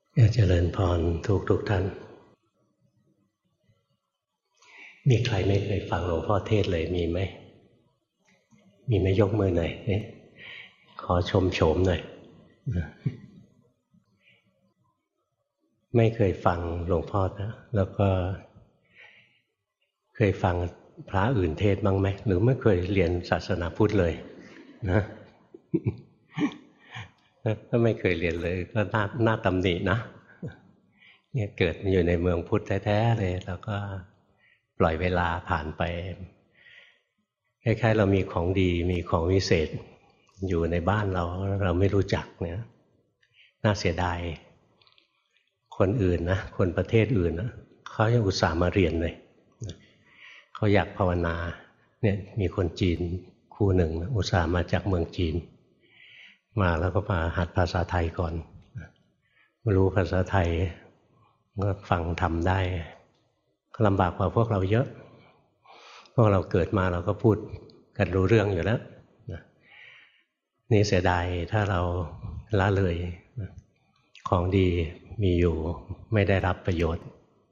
เจริญพรทุกท่านมีใครไม่เคยฟังหลวงพ่อเทศเลยมีไหมมีไหมยกมือหน่อยขอชมโฉมหน่อยไม่เคยฟังหลวงพ่อนะแล้วก็เคยฟังพระอื่นเทศบ้างไหมหรือไม่เคยเรียนศาสนาพุทธเลยนะถ้าไม่เคยเรียนเลยก็น่าตำหนินะเนี่ยเกิดอยู่ในเมืองพุทธแท้ๆเลยแล้วก็ปล่อยเวลาผ่านไปคล้ายๆเรามีของดีมีของวิเศษอยู่ในบ้านเราไม่รู้จักเนี่ยน่าเสียดายคนอื่นนะคนประเทศอื่นนะเขายังอุตส่าห์มาเรียนเลยเขาอยากภาวนาเนี่ยมีคนจีนคู่หนึ่งอุตส่าห์มาจากเมืองจีนมาแล้วก็มาหัดภาษาไทยก่อนรู้ภาษาไทยก็ฟังทำได้ลำบากกว่าพวกเราเยอะพวกเราเกิดมาเราก็พูดกันรู้เรื่องอยู่แล้วนี่เสียดายถ้าเราละเลยของดีมีอยู่ไม่ได้รับประโยชน์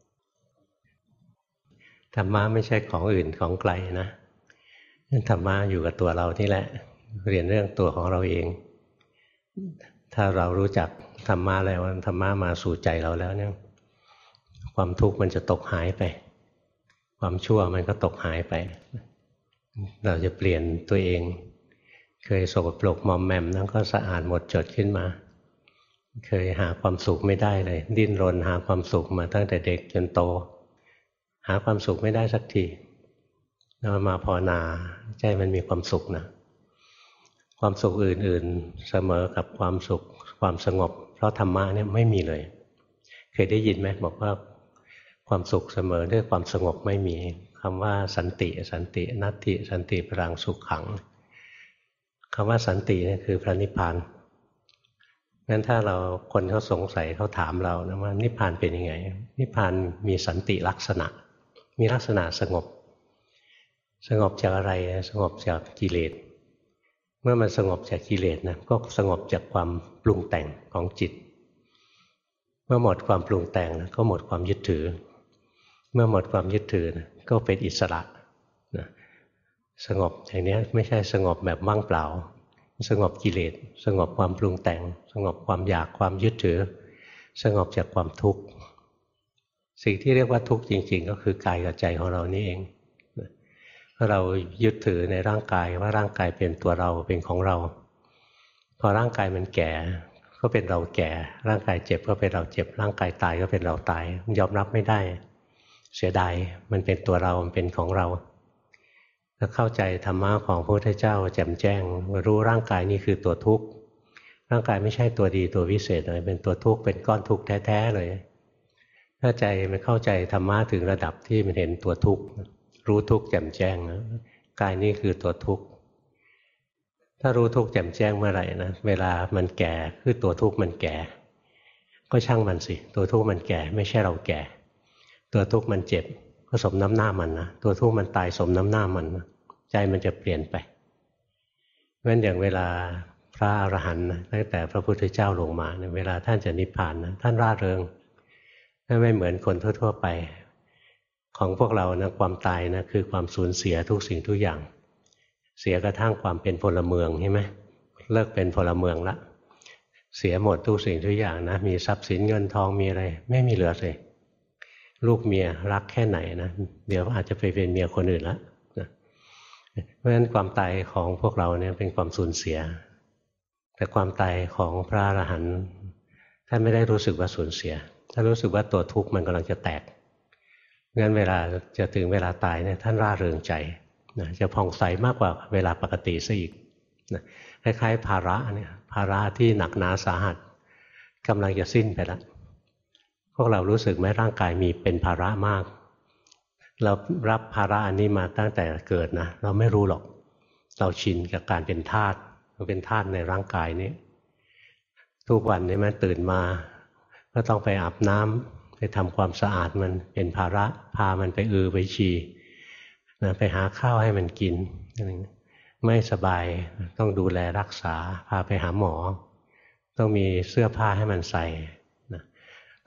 ธรรมะไม่ใช่ของอื่นของไกลนะธรรมะอยู่กับตัวเรานี่แหละเรียนเรื่องตัวของเราเองถ้าเรารู้จักธรรมะแล้วธรรมะมาสู่ใจเราแล้วเนี่ยความทุกข์มันจะตกหายไปความชั่วมันก็ตกหายไปเราจะเปลี่ยนตัวเองเคยสกปรกมอมแมมนั้นก็สะอาดหมดจดขึ้นมาเคยหาความสุขไม่ได้เลยดิ้นรนหาความสุขมาตั้งแต่เด็กจนโตหาความสุขไม่ได้สักทีแล้วมาภาวนาใจมันมีความสุขนะความสุขอื่นๆเสมอกับความสุขความสงบเพราะธรรมะเนี่ยไม่มีเลยเคยได้ยินไหมบอกว่าความสุขเสมอด้วยความสงบไม่มีคำว่าสันติสันตินัตติสันติพลังสุขขังคำว่าสันติเนี่ยคือพระนิพพานงั้นถ้าเราคนเขาสงสัยเขาถามเรานะว่านิพพานเป็นยังไงนิพพานมีสันติลักษณะมีลักษณะสงบสงบจากอะไรสงบจากกิเลสเมื่อมันสงบจากกิเลสนะก็สงบจากความปรุงแต่งของจิตเมื่อหมดความปรุงแต่งนะก็หมดความยึดถือเมื่อหมดความยึดถือนะก็เป็นอิสระนะสงบอย่างนี้ไม่ใช่สงบแบบว่างเปล่าสงบกิเลสสงบความปรุงแต่งสงบความอยากความยึดถือสงบจากความทุกข์สิ่งที่เรียกว่าทุกข์จริงๆก็คือกายกับใจของเรานี่เองเรายึดถือในร่างกายว่าร่างกายเป็นตัวเราเป็นของเราพอร่างกายมันแก่ก็เป็นเราแก่ร่างกายเจ็บก็เป็นเราเจ็บร่างกายตายก็เป็นเราตายยอมรับไม่ได้เสียดายมันเป็นตัวเรามันเป็นของเราถ้าเข้าใจธรรมะของพระพุทธเจ้าแจ่มแจ้งรู้ร่างกายนี่คือตัวทุกข์ร่างกายไม่ใช่ตัวดีตัววิเศษเลยเป็นตัวทุกข์เป็นก้อนทุกข์แท้ๆเลยถ้าใจมันเข้าใจธรรมะถึงระดับที่มันเห็นตัวทุกข์รู้ทุกข์แจ่มแจ้งนะกายนี่คือตัวทุกข์ถ้ารู้ทุกข์แจ่มแจ้งเมื่อไหร่นะเวลามันแก่คือตัวทุกข์มันแก่ก็ช่างมันสิตัวทุกข์มันแก่ไม่ใช่เราแก่ตัวทุกข์มันเจ็บก็สมน้ำหน้ามันนะตัวทุกข์มันตายสมน้ำหน้ามันนะใจมันจะเปลี่ยนไปเพราะฉะนั้นอย่างเวลาพระอรหันต์ตั้งแต่พระพุทธเจ้าลงมาเวลาท่านจะนิพพานนะท่านร่าเริงไม่เหมือนคนทั่วๆไปของพวกเรานะความตายนะคือความสูญเสียทุกสิ่งทุกอย่างเสียกระทั่งความเป็นพลเมืองใช่ไหมเลิกเป็นพลเมืองละเสียหมดทุกสิ่งทุกอย่างนะมีทรัพย์สินเงินทองมีอะไรไม่มีเหลือเลยลูกเมียรักแค่ไหนนะเดี๋ยวอาจจะไปเป็นเมียคนอื่นละเพราะฉะนั้นความตายของพวกเราเนี่ยเป็นความสูญเสียแต่ความตายของพระอรหันต์ท่านไม่ได้รู้สึกว่าสูญเสียท่านรู้สึกว่าตัวทุกข์มันกำลังจะแตกงั้นเวลาจะถึงเวลาตายเนี่ยท่านร่าเริงใจนะจะผ่องใสมากกว่าเวลาปกติซะอีกนะคล้ายๆภาระเนี่ยภาระที่หนักหนาสาหัสกำลังจะสิ้นไปแล้วพวกเรารู้สึกไหมร่างกายมีเป็นภาระมากเรารับภาระอันนี้มาตั้งแต่เกิดนะเราไม่รู้หรอกเราชินกับการเป็นทาสเราเป็นทาสในร่างกายนี้ทุกวันนี้มันตื่นมาก็ต้องไปอาบน้ำไปทำความสะอาดมันเป็นภาระพามันไปไปฉี่นะไปหาข้าวให้มันกินไม่สบายต้องดูแลรักษาพาไปหาหมอต้องมีเสื้อผ้าให้มันใส่นะ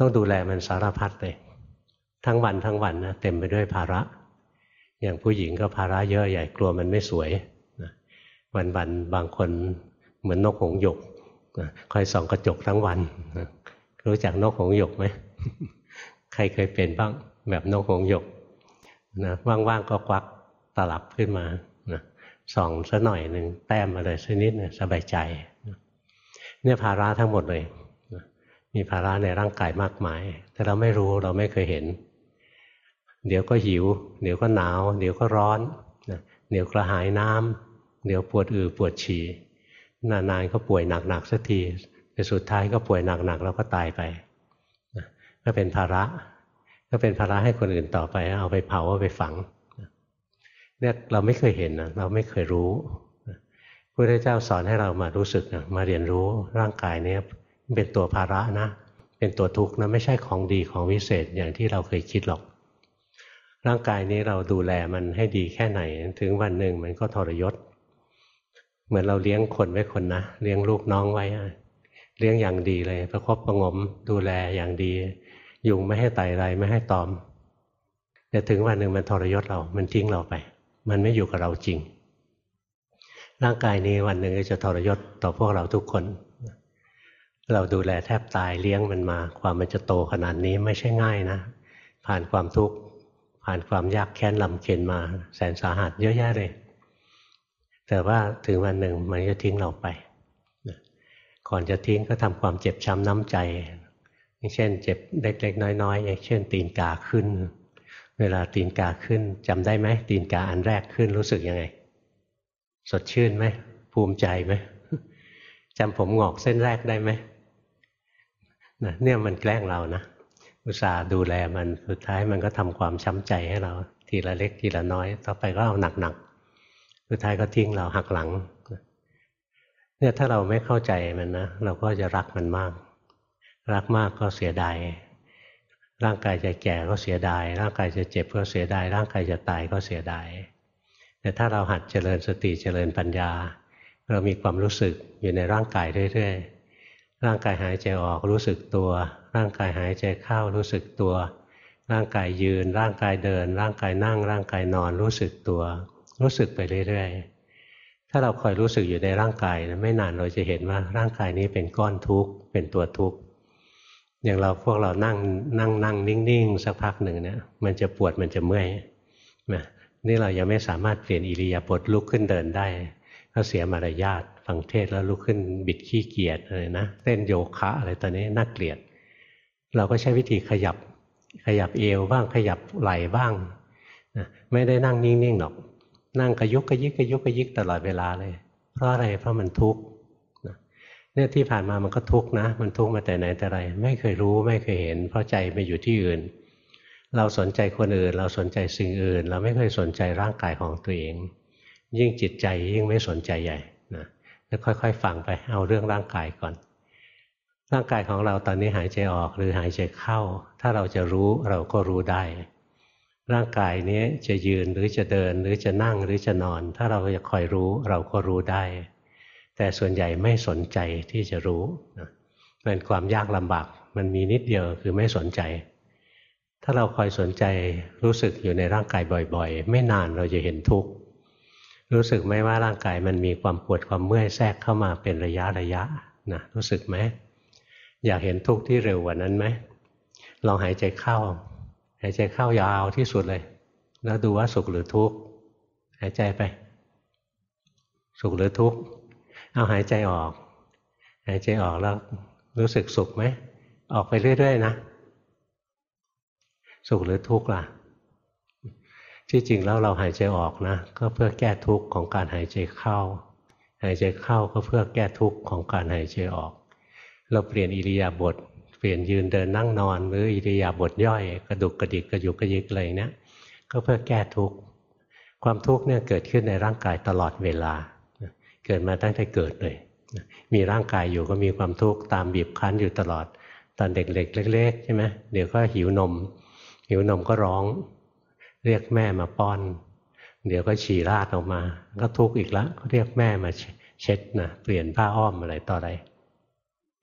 ต้องดูแลมันสารพัดเลยทั้งวันทั้งวันนะเต็มไปด้วยภาระอย่างผู้หญิงก็ภาระเยอะใหญ่กลัวมันไม่สวยนะวันบางคนเหมือนนกหงส์หยกนะคอยส่องกระจกทั้งวันนะรู้จักนกหงส์หยกไหม ใครเคยเป็นบ้างแบบนกหงส์หยกนะว่างๆก็ควักตลับขึ้นมานะส่องซะหน่อยหนึ่งแต้มมาเลยสักนิดสบายใจเนี่ยภาระทั้งหมดเลยมีภาระในร่างกายมากมายแต่เราไม่รู้เราไม่เคยเห็นเดี๋ยวก็หิวเดี๋ยวก็หนาวเดี๋ยวก็ร้อนเดี๋ยวกระหายน้ำเดี๋ยวปวดปวดฉี่นานๆก็ป่วยหนักๆสักทีแต่สุดท้ายก็ป่วยหนักๆแล้วก็ตายไปก็เป็นภาระให้คนอื่นต่อไปเอาไปเผาเอาไปฝังเนี่ยเราไม่เคยเห็นนะเราไม่เคยรู้พระพุทธเจ้าสอนให้เรามารู้สึกนะมาเรียนรู้ร่างกายนี้เป็นตัวภาระนะเป็นตัวทุกข์นะไม่ใช่ของดีของวิเศษอย่างที่เราเคยคิดหรอกร่างกายนี้เราดูแลมันให้ดีแค่ไหนถึงวันหนึ่งมันก็ทรยศเหมือนเราเลี้ยงคนไว้คนนะเลี้ยงลูกน้องไว้เลี้ยงอย่างดีเลยประคบประงมดูแลอย่างดียุงไม่ให้ไต่ไรไม่ให้ตอมแต่ถึงวันหนึ่งมันทรยศเรามันทิ้งเราไปมันไม่อยู่กับเราจริงร่างกายนี้วันหนึ่งจะทรยศต่อพวกเราทุกคนเราดูแลแทบตายเลี้ยงมันมาความมันจะโตขนาดนี้ไม่ใช่ง่ายนะผ่านความทุกข์ผ่านความยากแค้นลำเค็ญมาแสนสาหัสเยอะแยะเลยแต่ว่าถึงวันหนึ่งมันจะทิ้งเราไปก่อนจะทิ้งก็ทำความเจ็บช้ำน้ำใจอย่างเช่นเจ็บเล็กๆน้อยๆอย่างเช่นตีนกาขึ้นเวลาตีนกาขึ้นจำได้ไหมตีนกาอันแรกขึ้นรู้สึกยังไงสดชื่นไหมภูมิใจไหมจำผมงอกเส้นแรกได้ไหมเนี่ยมันแกล้งเรานะอุตส่าห์ดูแลมันสุดท้ายมันก็ทำความช้ำใจให้เราทีละเล็กทีละน้อยต่อไปก็เอาหนักๆสุดท้ายก็ทิ้งเราหักหลังเนี่ยถ้าเราไม่เข้าใจมันนะเราก็จะรักมันมากรักมากก็เสียดายร่างกายจะแก่ก็เสียดายร่างกายจะเจ็บก็เสียดายร่างกายจะตายก็เสียดายแต่ถ้าเราหัดเจริญสติเจริญปัญญาเรามีความรู้สึกอยู่ในร่างกายเรื่อยๆร่างกายหายใจออกรู้สึกตัวร่างกายหายใจเข้ารู้สึกตัวร่างกายยืนร่างกายเดินร่างกายนั่งร่างกายนอนรู้สึกตัวรู้สึกไปเรื่อยๆถ้าเราคอยรู้สึกอยู่ในร่างกายไม่นานเราจะเห็นว่าร่างกายนี้เป็นก้อนทุกข์เป็นตัวทุกข์อย่างพวกเรานั่งนิ่งๆสักพักหนึ่งเนี่ยมันจะปวดมันจะเมื่อยนะนี่เรายังไม่สามารถเปลี่ยนอิริยาบถลุกขึ้นเดินได้ก็เสียมารยาทฟังเทศแล้วลุกขึ้นบิดขี้เกียจอะไรนะเต้นโยคะอะไรตอนนี้น่าเกลียดเราก็ใช้วิธีขยับเอวบ้างขยับไหล่บ้างนะไม่ได้นั่งนิ่งๆหรอกนั่งกระยุกกระยิกตลอดเวลาเลยเพราะอะไรเพราะมันทุกข์เนี่ยที่ผ่านมามันก็ทุกข์นะมันทุกข์มาแต่ไหนแต่ไรไม่เคยรู้ไม่เคยเห็นเพราะใจไปอยู่ที่อื่นเราสนใจคนอื่นเราสนใจสิ่งอื่นเราไม่เคยสนใจร่างกายของตัวเองยิ่งจิตใจยิ่งไม่สนใจใหญ่นะแล้วค่อยๆฟังไปเอาเรื่องร่างกายก่อนร่างกายของเราตอนนี้หายใจออกหรือหายใจเข้าถ้าเราจะรู้เราก็รู้ได้ร่างกายนี้จะยืนหรือจะเดินหรือจะนั่งหรือจะนอนถ้าเราจะคอยรู้เราก็รู้ได้แต่ส่วนใหญ่ไม่สนใจที่จะรู้เป็นความยากลำบากมันมีนิดเดียวคือไม่สนใจถ้าเราคอยสนใจรู้สึกอยู่ในร่างกายบ่อยๆไม่นานเราจะเห็นทุกข์รู้สึกไหมว่าร่างกายมันมีความปวดความเมื่อยแทรกเข้ามาเป็นระยะนะรู้สึกไหมอยากเห็นทุกข์ที่เร็วกว่านั้นไหมลองหายใจเข้ายาวที่สุดเลยแล้วดูว่าสุขหรือทุกข์หายใจไปสุขหรือทุกข์เอาหายใจออกแล้วรู้สึกสุขไหมออกไปเรื่อยๆนะสุขหรือทุกข์ล่ะที่จริงแล้วเราหายใจออกนะก็เพื่อแก้ทุกข์ของการหายใจเข้าก็เพื่อแก้ทุกข์ของการหายใจออกเราเปลี่ยนอิริยาบถเปลี่ยนยืนเดินนั่งนอนหรืออิริยาบถย่อยกระดุกกระดิกกระยุกกระยิกอะไรเนี้ยก็เพื่อแก้ทุกข์ความทุกข์เนี่ยเกิดขึ้นในร่างกายตลอดเวลาเกิดมาตั้งแต่เกิดเลยมีร่างกายอยู่ก็มีความทุกข์ตามบีบคั้นอยู่ตลอดตอนเด็กเล็กๆใช่ไหมเดี๋ยวก็หิวนมก็ร้องเรียกแม่มาป้อนเดี๋ยวก็ฉี่ราดออกมาก็ทุกข์อีกแล้วก็เรียกแม่มาเช็ดนะเปลี่ยนผ้าอ้อมอะไรต่ออะไร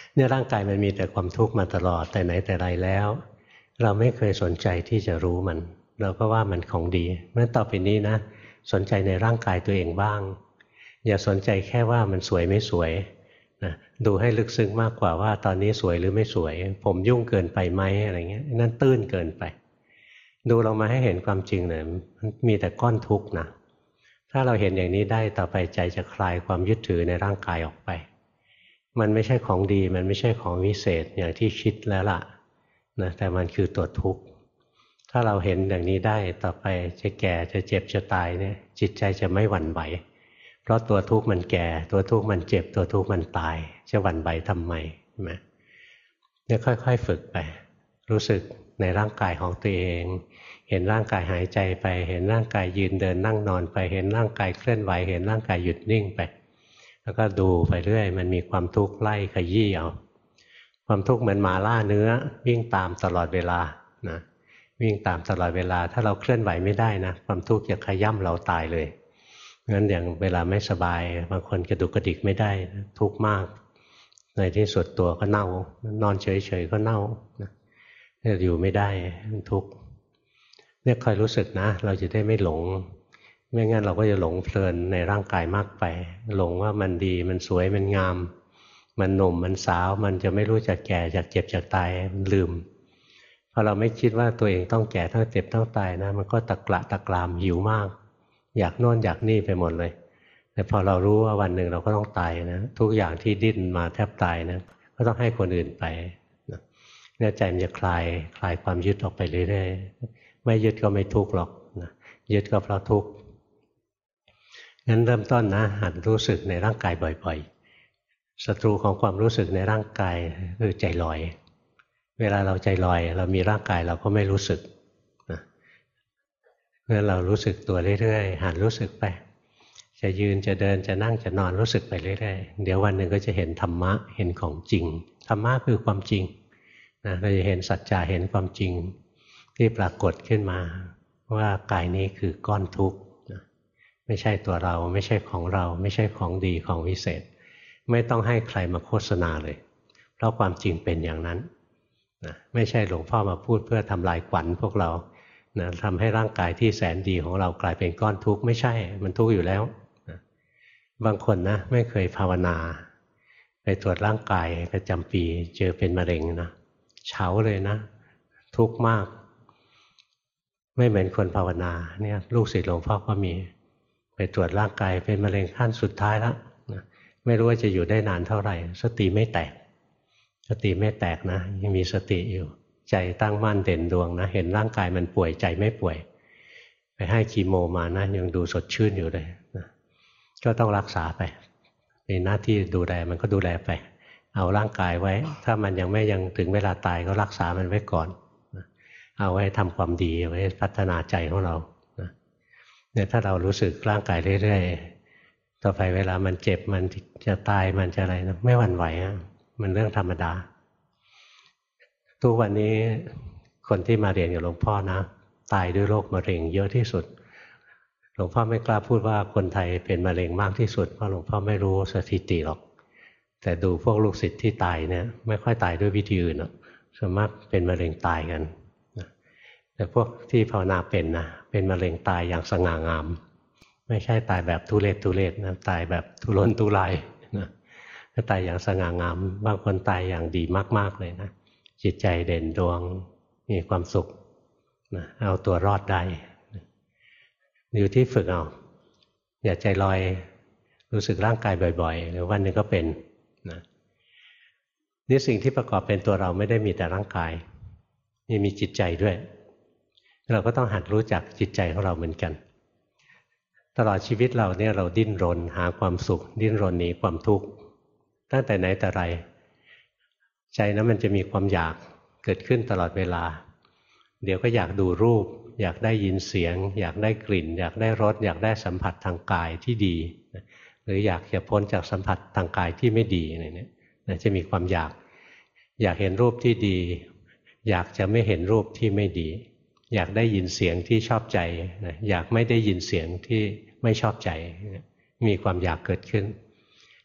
เนี่ยร่างกายมันมีแต่ความทุกข์มาตลอดแต่ไหนแต่ไรแล้วเราไม่เคยสนใจที่จะรู้มันเราก็ว่ามันของดีเพราะฉะนั้นต่อไปนี้นะสนใจในร่างกายตัวเองบ้างอย่าสนใจแค่ว่ามันสวยไม่สวยนะดูให้ลึกซึ้งมากกว่าว่าตอนนี้สวยหรือไม่สวยผมยุ่งเกินไปไหมอะไรเงี้ยนั่นตื้นเกินไปดูลงมาให้เห็นความจริงเนี่ยมันมีแต่ก้อนทุกข์นะถ้าเราเห็นอย่างนี้ได้ต่อไปใจจะคลายความยึดถือในร่างกายออกไปมันไม่ใช่ของดีมันไม่ใช่ของวิเศษอย่างที่คิดแล้วล่ะนะแต่มันคือตัวทุกข์ถ้าเราเห็นอย่างนี้ได้ต่อไปจะแก่จะเจ็บจะตายเนี่ยจิตใจจะไม่หวั่นไหวเพราะตัวทุกข์มันแก่ตัวทุกข์มันเจ็บตัวทุกข์มันตายจะหวั่นไหวทำไมใช่ไหมเนี่ยค่อยๆฝึกไปรู้สึกในร่างกายของตัวเองเห็นร่างกายหายใจไปเห็นร่างกายยืนเดินนั่งนอนไปเห็นร่างกายเคลื่อนไหวเห็นร่างกายหยุดนิ่งไปแล้วก็ดูไปเรื่อยมันมีความทุกข์ไล่ขยี้เอาความทุกข์เหมือนหมาล่าเนื้อวิ่งตามตลอดเวลานะวิ่งตามตลอดเวลาถ้าเราเคลื่อนไหวไม่ได้นะความทุกข์จะขย้ำเราตายเลยงั้นอย่างเวลาไม่สบายบางคนกระดุกกระดิกไม่ได้ทุกข์มากในที่สุดตัวก็เน่านอนเฉยๆก็เน่าอยู่ไม่ได้ทุกข์เนี่ยคอยรู้สึกนะเราจะได้ไม่หลงไม่งั้นเราก็จะหลงเพลินในร่างกายมากไปหลงว่ามันดีมันสวยมันงามมันหนุ่มมันสาวมันจะไม่รู้จักแก่จักเจ็บจักตายมันลืมพอเราไม่คิดว่าตัวเองต้องแก่ต้องเจ็บต้องตายนะมันก็ตะกละตะกรามหิวมากอยากโน่นอยากนี่ไปหมดเลยแต่พอเรารู้ว่าวันหนึ่งเราก็ต้องตายนะทุกอย่างที่ดิ้นมาแทบตายนะก็ต้องให้คนอื่นไปเนี่ยใจมันจะคลายความยึดออกไปเรื่อยๆไม่ยึดก็ไม่ทุกข์หรอกนะยึดก็เพราะทุกข์งั้นเริ่มต้นนะหัดรู้สึกในร่างกายบ่อยๆศัตรูของความรู้สึกในร่างกายคือใจลอยเวลาเราใจลอยเรามีร่างกายเราก็ไม่รู้สึกนะงั้นเรารู้สึกตัวเรื่อยๆหัดรู้สึกไปจะยืนจะเดินจะนั่งจะนอนรู้สึกไปเรื่อยๆเดี๋ยววันหนึ่งก็จะเห็นธรรมะเห็นของจริงธรรมะคือความจริงนะเราจะเห็นสัจจะเห็นความจริงที่ปรากฏขึ้นมาว่ากายนี้คือก้อนทุกข์นะไม่ใช่ตัวเราไม่ใช่ของเราไม่ใช่ของดีของวิเศษไม่ต้องให้ใครมาโฆษณาเลยเพราะความจริงเป็นอย่างนั้นนะไม่ใช่หลวงพ่อมาพูดเพื่อทำลายขวัญพวกเรานะทำให้ร่างกายที่แสนดีของเรากลายเป็นก้อนทุกข์ไม่ใช่มันทุกข์อยู่แล้วนะบางคนนะไม่เคยภาวนาไปตรวจร่างกายประจำปีเจอเป็นมะเร็งนะเฉาเลยนะทุกข์มากไม่เหมือนคนภาวนาเนี่ยลูกศิษย์หลวงพ่อก็มีไปตรวจร่างกายเป็นมะเร็งขั้นสุดท้ายแล้วนะไม่รู้ว่าจะอยู่ได้นานเท่าไหร่สติไม่แตกสติไม่แตกนะยังมีสติอยู่ใจตั้งมั่นเด่นดวงนะเห็นร่างกายมันป่วยใจไม่ป่วยไปให้คีโมมานะยังดูสดชื่นอยู่เลยนะก็ต้องรักษาไปมีหน้าที่ดูแลมันก็ดูแลไปเอาร่างกายไว้ถ้ามันยังถึงเวลาตายก็รักษามันไว้ก่อนนะเอาไว้ทำความดีไว้พัฒนาใจของเรานะเนี่ยถ้าเรารู้สึกร่างกายเรื่อยๆต่อไปเวลามันเจ็บมันจะตายมันจะอะไรนะไม่หวั่นไหวอ่ะมันเรื่องธรรมดาทุกวันนี้คนที่มาเรียนกับหลวงพ่อนะตายด้วยโรคมะเร็งเยอะที่สุดหลวงพ่อไม่กล้าพูดว่าคนไทยเป็นมะเร็งมากที่สุดเพราะหลวงพ่อไม่รู้สถิติหรอกแต่ดูพวกลูกศิษย์ที่ตายเนี่ยไม่ค่อยตายด้วยวิธีอื่นหรอกส่วนมากเป็นมะเร็งตายกันแต่พวกที่ภาวนาเป็นนะเป็นมะเร็งตายอย่างสง่างามไม่ใช่ตายแบบทุเรศนะตายแบบทุรนทุรายนะถ้าตายอย่างสง่างามบางคนตายอย่างดีมากๆเลยนะจิตใจเด่นดวงมีความสุขนะเอาตัวรอดได้อยู่ที่ฝึกเอาอย่าใจลอยรู้สึกร่างกายบ่อยๆหรือวันหนึ่งก็เป็นนะนี่สิ่งที่ประกอบเป็นตัวเราไม่ได้มีแต่ร่างกายนี่มีจิตใจด้วยเราก็ต้องหัดรู้จักจิตใจของเราเหมือนกันตลอดชีวิตเราเนี่ยเราดิ้นรนหาความสุขดิ้นรนหนีความทุกข์ตั้งแต่ไหนแต่ไรใจนั้นมันจะมีความอยากเกิดขึ้นตลอดเวลาเดี๋ยวก็อยากดูรูปอยากได้ยินเสียงอยากได้กลิ่นอยากได้รสอยากได้สัมผัสทางกายที่ดีหรืออยากจะพ้นจากสัมผัสทางกายที่ไม่ดีอะไรเนี่ยจะมีความอยากเห็นรูปที่ดีอยากจะไม่เห็นรูปที่ไม่ดีอยากได้ยินเสียงที่ชอบใจอยากไม่ได้ยินเสียงที่ไม่ชอบใจมีความอยากเกิดขึ้น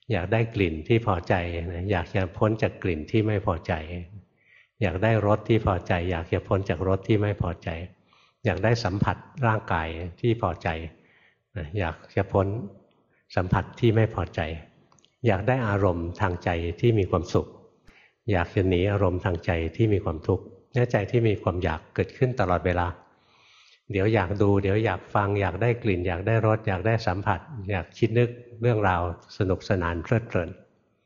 อยากได้กลิ่นที่พอใจอยากจะพ้นจากกลิ่นที่ไม่พอใจอยากได้รสที่พอใจอยากจะพ้นจากรสที่ไม่พอใจอยากได้สัมผัสร่างกายที่พอใจอยากจะพ้นสัมผัสที่ไม่พอใจอยากได้อารมณ์ทางใจที่มีความสุขอยากจะหนีอารมณ์ทางใจที่มีความทุกข์ใจที่มีความอยากเกิดขึ้นตลอดเวลาเดี๋ยวอยากดูเดี๋ยวอยากฟังอยากได้กลิ่นอยากได้รสอยากได้สัมผัสอยากคิดนึกเรื่องราวสนุกสนานเพลิดเพลิน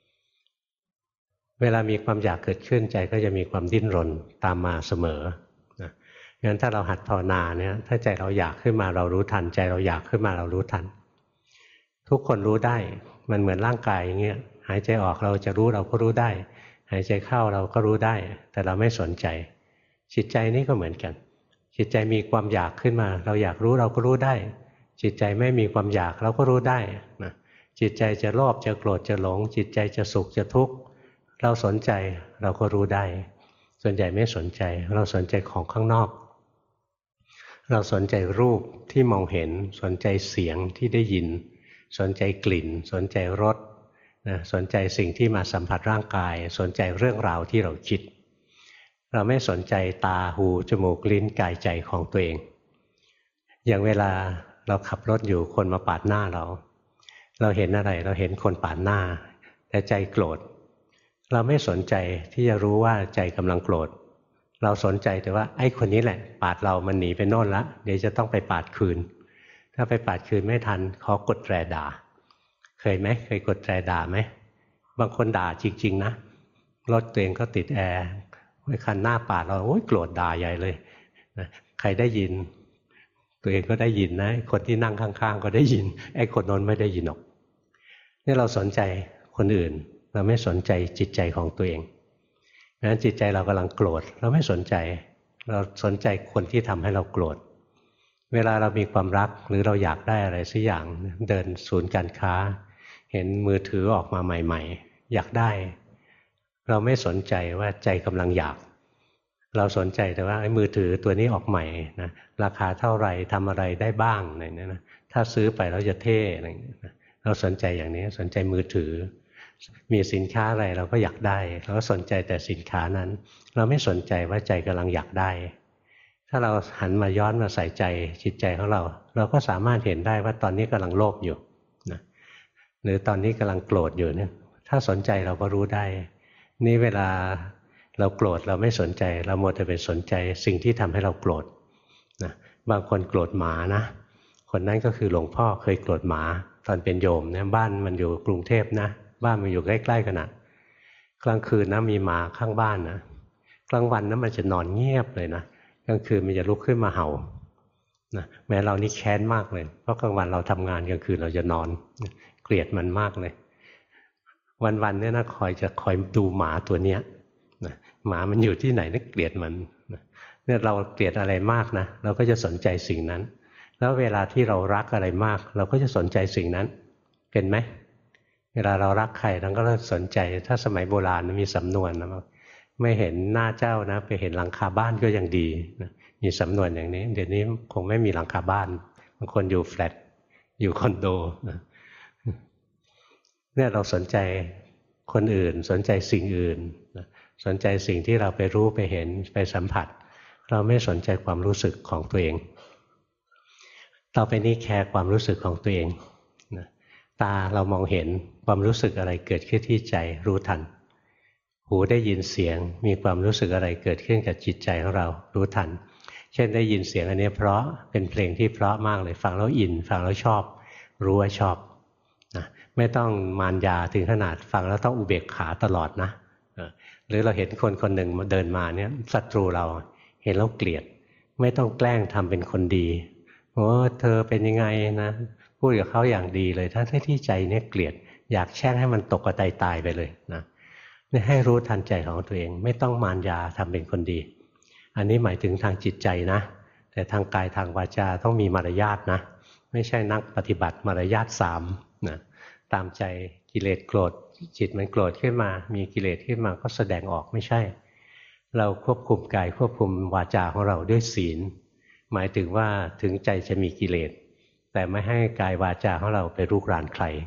เวลามีความอยากเกิดขึ้นใจก็จะมีความดิ้นรนตามมาเสมอนะงั้นถ้าเราหัดภาวนาเนี่ยถ้าใจเราอยากขึ้นมาเรารู้ทันใจเราอยากขึ้นมาเรารู้ทันทุกคนรู้ได้มันเหมือนร่างกายอย่างเงี้ยหายใจออกเราจะรู้เราก็รู้ได้หายใจเข้าเราก็รู้ได้แต่เราไม่สนใจจิตใจนี่ก็เหมือนกันจิตใจมีความอยากขึ้นมาเราอยากรู้เราก็รู้ได้จิตใจไม่มีความอยากเราก็รู้ได้นะจิตใจจะโลภจะโกรธจะหลงจิตใจจะสุขจะทุกข์เราสนใจเราก็รู้ได้ส่วนใหญ่ไม่สนใจเราสนใจของข้างนอกเราสนใจรูปที่มองเห็นสนใจเสียงที่ได้ยินสนใจกลิ่นสนใจรสสนใจสิ่งที่มาสัมผัสร่างกายสนใจเรื่องราวที่เราคิดเราไม่สนใจตาหูจมูกลิ้นกายใจของตัวเองอย่างเวลาเราขับรถอยู่คนมาปาดหน้าเราเห็นอะไรเราเห็นคนปาดหน้าแต่ใจโกรธเราไม่สนใจที่จะรู้ว่าใจกำลังโกรธเราสนใจแต่ว่าไอ้คนนี้แหละปาดเรามันหนีไปโน่นละเดี๋ยวจะต้องไปปาดคืนถ้าไปปาดคืนไม่ทันขอกดแตรด่าเคยไหมเคยกดแตรด่าไหมบางคนด่าจริงๆนะรถตัวเองก็ติดแอร์คันหน้าปาดเราโอ๊ยโกรธด่าใหญ่เลยใครได้ยินตัวเองก็ได้ยินนะคนที่นั่งข้างๆก็ได้ยินไอ้คนนั้นไม่ได้ยินหรอกนี่เราสนใจคนอื่นเราไม่สนใจจิตใจของตัวเองงั้นจิตใจเรากำลังโกรธเราไม่สนใจเราสนใจคนที่ทำให้เราโกรธเวลาเรามีความรักหรือเราอยากได้อะไรสักอย่างเดินศูนย์การค้าเห็นมือถือออกมาใหม่ๆอยากได้เราไม่สนใจว่าใจกำลังอยากเราสนใจแต่ว่าไอ้มือถือตัวนี้ออกใหม่นะราคาเท่าไหร่ทำอะไรได้บ้างอะไรเนี่ยนะถ้าซื้อไปแล้วจะเท่อะไรอย่างเงี้ยเราสนใจอย่างนี้สนใจมือถือมีสินค้าอะไรเราก็อยากได้เราก็สนใจแต่สินค้านั้นเราไม่สนใจว่าใจกำลังอยากได้ถ้าเราหันมาย้อนมาใส่ใจจิตใจของเราก็สามารถเห็นได้ว่าตอนนี้กำลังโลภอยู่นะหรือตอนนี้กำลังโกรธอยู่เนี่ยถ้าสนใจเราก็รู้ได้นี่เวลาเราโกรธเราไม่สนใจเรามัวแต่ไปสนใจสิ่งที่ทำให้เราโกรธนะบางคนโกรธหมานะคนนั้นก็คือหลวงพ่อเคยโกรธหมาตอนเป็นโยมเนี่ยบ้านมันอยู่กรุงเทพนะบ้านมันอยู่ใกล้ๆกันนะกลางคืนนะมีหมาข้างบ้านนะกลางวันนะมันจะนอนเงียบเลยนะกลางคืนมันจะลุกขึ้นมาเห่านะแม้เรานี่แค้นมากเลยเพราะกลางวันเราทำงานกลางคืนเราจะนอนเกลียดมันมากเลยวันๆเนี่ยนะคอยดูหมาตัวเนี้ยนะหมามันอยู่ที่ไหนนึกเกลียดมันเนี่ยเราเกลียดอะไรมากนะเราก็จะสนใจสิ่งนั้นแล้วเวลาที่เรารักอะไรมากเราก็จะสนใจสิ่งนั้นเป็นไหมเวลาเรารักใครเราก็สนใจถ้าสมัยโบราณมีสำนวนนะไม่เห็นหน้าเจ้านะไปเห็นหลังคาบ้านก็ยังดีนะมีสำนวนอย่างนี้เดี๋ยวนี้คงไม่มีหลังคาบ้านบางคนอยู่แฟลตอยู่คอนโดนะเนี่ยเราสนใจคนอื่นสนใจสิ่งอื่นสนใจสิ่งที่เราไปรู้ไปเห็นไปสัมผัสเราไม่สนใจความรู้สึกของตัวเองต่อไปนี้แคร์ความรู้สึกของตัวเองตาเรามองเห็นความรู้สึกอะไรเกิดขึ้นที่ใจรู้ทันหูได้ยินเสียงมีความรู้สึกอะไรเกิดขึ้นกับจิตใจของเรารู้ทันเช่นได้ยินเสียงอันนี้เพราะเป็นเพลงที่เพราะมากเลยฟังแล้วอินฟังแล้วชอบรู้ว่าชอบนะไม่ต้องมารยาถึงขนาดฟังแล้วต้องอุเบกขาตลอดนะหรือเราเห็นคนคนหนึ่งมาเดินมาเนี่ยศัตรูเราเห็นแล้วเกลียดไม่ต้องแกล้งทำเป็นคนดีโอ้เธอเป็นยังไงนะพูดกับเขาอย่างดีเลยถ้าที่ใจเนี่ยเกลียดอยากแช่งให้มันตกกระไดตายไปเลยนะนี่ให้รู้ทันใจของตัวเองไม่ต้องมารยาทำเป็นคนดีอันนี้หมายถึงทางจิตใจนะแต่ทางกายทางวาจาต้องมีมารยาทนะไม่ใช่นักปฏิบัติมารยาท3นะตามใจกิเลสโกรธจิตมันโกรธขึ้นมามีกิเลสขึ้นมาก็แสดงออกไม่ใช่เราควบคุมกายควบคุมวาจาของเราด้วยศีลหมายถึงว่าถึงใจจะมีกิเลสแต่ไม่ให้กายวาจาของเราไปรุกรานใคร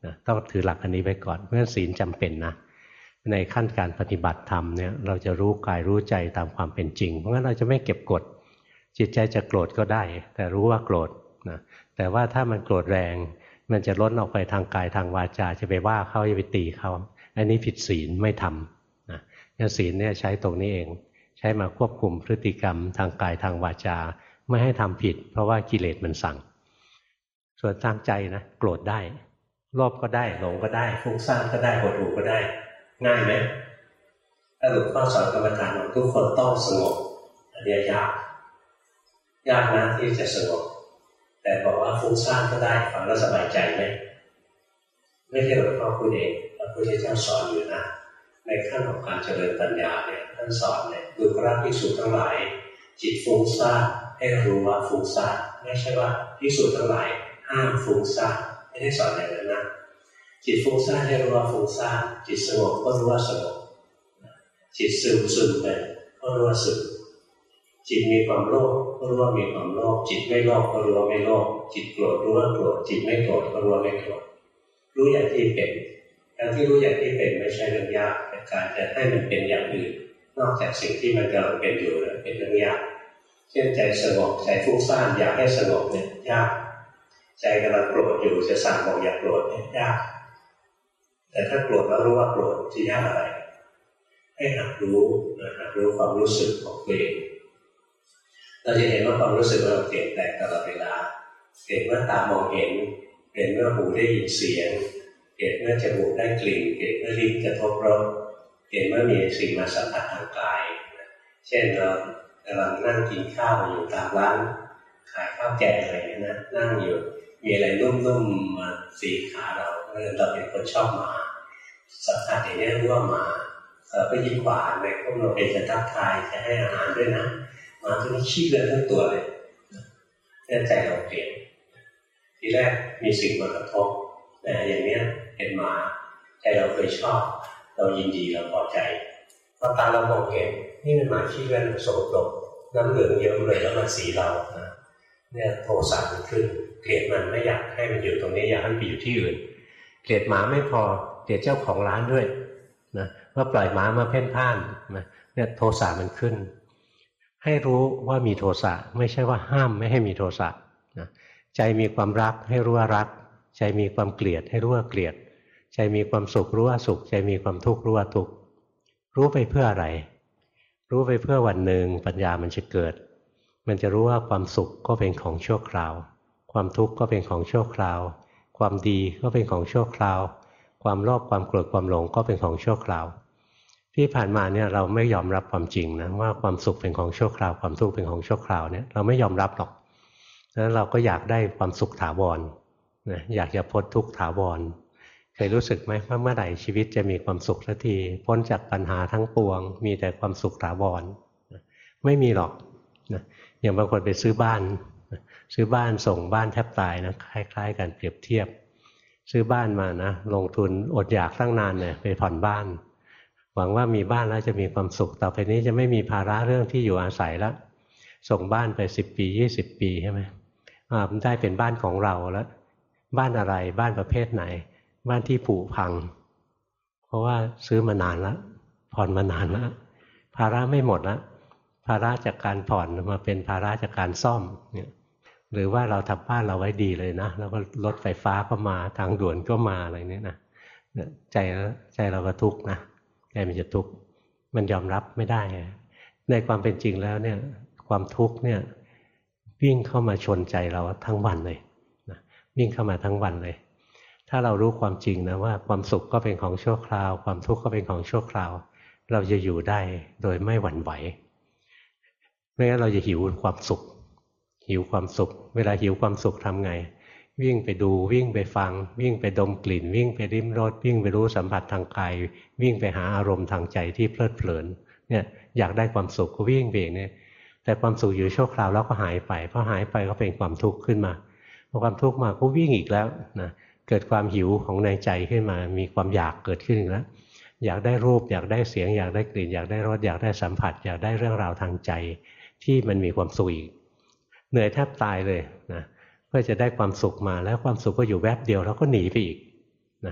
ต้องถือหลักอันนี้ไว้ก่อนเพราะฉะนั้นศีลจำเป็นนะในขั้นการปฏิบัติธรรมเนี่ยเราจะรู้กายรู้ใจตามความเป็นจริงเพราะงั้นเราจะไม่เก็บกดจิตใจจะโกรธก็ได้แต่รู้ว่าโกรธนะแต่ว่าถ้ามันโกรธแรงมันจะล้นออกไปทางกายทางวาจาจะไปว่าเขาจะไปตีเขาอันนี้ผิดศีลไม่ทำนะงั้นศีลเนี่ยใช้ตรงนี้เองใช้มาควบคุมพฤติกรรมทางกายทางวาจาไม่ให้ทำผิดเพราะว่ากิเลสมันสั่งส่วนทางใจนะโกรธได้โลภก็ได้หลงก็ได้ฟุ้งซ่านก็ได้หดหู่ก็ได้ง่ายไหมถ้าหลวงพ่อสอนกรรมฐานของทุกคนต้องสงบอันนี้ยากนะที่จะสงบแต่บอกว่าฟุ้งซ่านก็ได้ฟังแล้วสบายใจไหมไม่ใช่หลวงพ่อพูดเองพระพุทธเจ้าสอนอยู่นะในขั้นของการเจริญปัญญาเนี่ยท่านสอนเนี่ยดูพระภิกษุทั้งหลายจิตฟุ้งซ่านให้รู้ว่าฟุ้งซ่านไม่ใช่ว่าภิกษุทั้งหลายห้ามฟุ้งซ่านไม่ได้สอนอย่างนั้นนะจิตฟุ้งซ่านให้รู้ว่าฟุ้งซ่านจิตสงบก็รู้ว่าสงบจิตซึมไปก็รู้ว่าซึมจิตมีความโลภก็รู้ว่ามีความโลภจิตไม่โลภก็รู้ว่าไม่โลภจิตโกรธรู้ว่าโกรธจิตไม่โกรธก็รู้ว่าไม่โกรธรู้อย่างที่เป็นการที่รู้อย่างที่เป็นไม่ใช่เรื่องยากแต่การจะให้มันเป็นอย่างอื่นนอกจากสิ่งที่มันกำลังเป็นอยู่นั้นเป็นเรื่องยากเช่นใจสงบใจฟุ้งซ่านอยากให้สงบเนี่ยยากใจกำลังโกรธอยู่จะสั่งบอกอย่าโกรธเนี่ยยากแต่ถ้าโกรธแล้วรู้ว่าโกรธจะยากอะไรให้หัดรู้ความรู้สึกของตัวเองเราจะเห็นว่าความรู้สึกเราเปลี่ยนแปลงตลอดเวลาเปลี่ยนเมื่อตามองเห็นเปลี่ยนเมื่อหูได้ยินเสียงเปลี่ยนเมื่อจมูกได้กลิ่นเปลี่ยนเมื่อลิ้นกระทบรสเปลี่ยนเมื่อมีสิ่งมาสัมผัสทางกายเช่นเรากำลังนั่งกินข้าวอยู่ตามร้านขายข้าวแกงอะไรอย่างนี้นะนั่งอยู่มีอะไรนุ่มๆมาสีขาเราเป็นคนชอบหมาสัมผัสอย่างนี้รู้ว่าหมาเราก็ยิ้มหวานในพวกเราเป็นจะทักทายจะให้อาหารด้วยนะหมาตัวนี้ขี้เลือดทั้งตัวเลยใจเราเปลี่ยนทีแรกมีสิ่งมากระทบแต่อย่างนี้เป็นหมาใจเราเคยชอบเรายินดีเราพอใจพอตาเรามองเห็นนี่เป็นหมาขี้เลือดสกปรกน้ำเหลืองเยอะเลยแล้วมาสีเราเนี่ยโทสะมันขึ้นเกลียดมันไม่อยากให้มันอยู่ตรงนี้อยากให้มันไปอยู่ที่อื่นเกลียดหมาไม่พอเกลียดเจ้าของร้านด้วยนะว่าปล่อยหมามาเพ่นพ่านเนี่ยโทสะมันขึ้นให้รู้ว่ามีโทสะไม่ใช่ว่าห้ามไม่ให้มีโทสะนะใจมีความรักให้รู้ว่ารักใจมีความเกลียดให้รู้ว่าเกลียดใจมีความสุขรู้ว่าสุขใจมีความทุกข์รู้ว่าทุกข์รู้ไปเพื่ออะไรรู้ไปเพื่อวันหนึ่งปัญญามันจะเกิดมันจะรู้ว่าความสุขก็เป็นของชั่วคราวความทุกข์ก็เป็นของชั่วคราวความดีก็เป็นของชั่วคราวความโลภความโกรธความหลงก็เป็นของชั่วคราวที่ผ่านมาเนี่ยเราไม่ยอมรับความจริงนะว่าความสุขเป็นของชั่วคราวความทุกข์เป็นของชั่วคราวเนี่ยเราไม่ยอมรับหรอกแล้วเราก็อยากได้ความสุขถาวรนะอยากจะพ้นทุกข์ถาวรเคยรู้สึกไหมว่าเมื่อไหร่ชีวิตจะมีความสุขสักทีพ้นจากปัญหาทั้งปวงมีแต่ความสุขถาวรไม่มีหรอกนะอย่างบางคนไปซื้อบ้านส่งบ้านแทบตายนะคล้ายๆกันเปรียบเทียบซื้อบ้านมานะลงทุนอดอยากตั้งนานเนี่ยไปผ่อนบ้านหวังว่ามีบ้านแล้วจะมีความสุขต่อไปนี้จะไม่มีภาระเรื่องที่อยู่อาศัยแล้วส่งบ้านไป10 ปี20 ปีใช่ไหมได้เป็นบ้านของเราแล้วบ้านอะไรบ้านประเภทไหนบ้านที่ผุพังเพราะว่าซื้อมานานแล้วผ่อนมานานแล้วภาระไม่หมดแล้วภาระจากการผ่อนมาเป็นภาระจากการซ่อมเนี่ยหรือว่าเราทำบ้านเราไว้ดีเลยนะแล้วก็รถไฟฟ้าก็มาทางด่วนก็มาอะไรนี้นะใจเราก็ทุกข์นะใจมันจะทุกข์มันยอมรับไม่ได้ในความเป็นจริงแล้วเนี่ยความทุกข์เนี่ยวิ่งเข้ามาชนใจเราทั้งวันเลยนะวิ่งเข้ามาทั้งวันเลยถ้าเรารู้ความจริงนะว่าความสุขก็เป็นของชั่วคราวความทุกข์ก็เป็นของชั่วคราวเราจะอยู่ได้โดยไม่หวั่นไหวไม่งั้นเราจะหิวความสุขเวลาหิวความสุขทำไงวิ่งไปดูวิ่งไปฟังวิ่งไปดมกลิ่นวิ่งไปริมรสวิ่งไปรู้สัมผัสทางกายวิ่งไปหาอารมณ์ทางใจที่เพลิดเพลินเนี่ยอยากได้ความสุขก็วิ่งไปเนี่ยแต่ความสุขอยู่ชั่วคราวแล้วก็หายไปพอหายไปก็เป็นความทุกข์ขึ้นมาพอความทุกข์มาก็วิ่งอีกแล้วนะเกิดความหิวของในใจขึ้นมามีความอยากเกิดขึ้นอีกแล้วอยากได้รูปอยากได้เสียงอยากได้กลิ่นอยากได้รสอยากได้สัมผัสอยากได้เรื่องราวทางใจที่มันมีความสุขอีกเหนื่อยแทบตายเลยนะเพื่อจะได้ความสุขมาแล้วความสุขก็อยู่แวบเดียวแล้วก็หนีไปอีก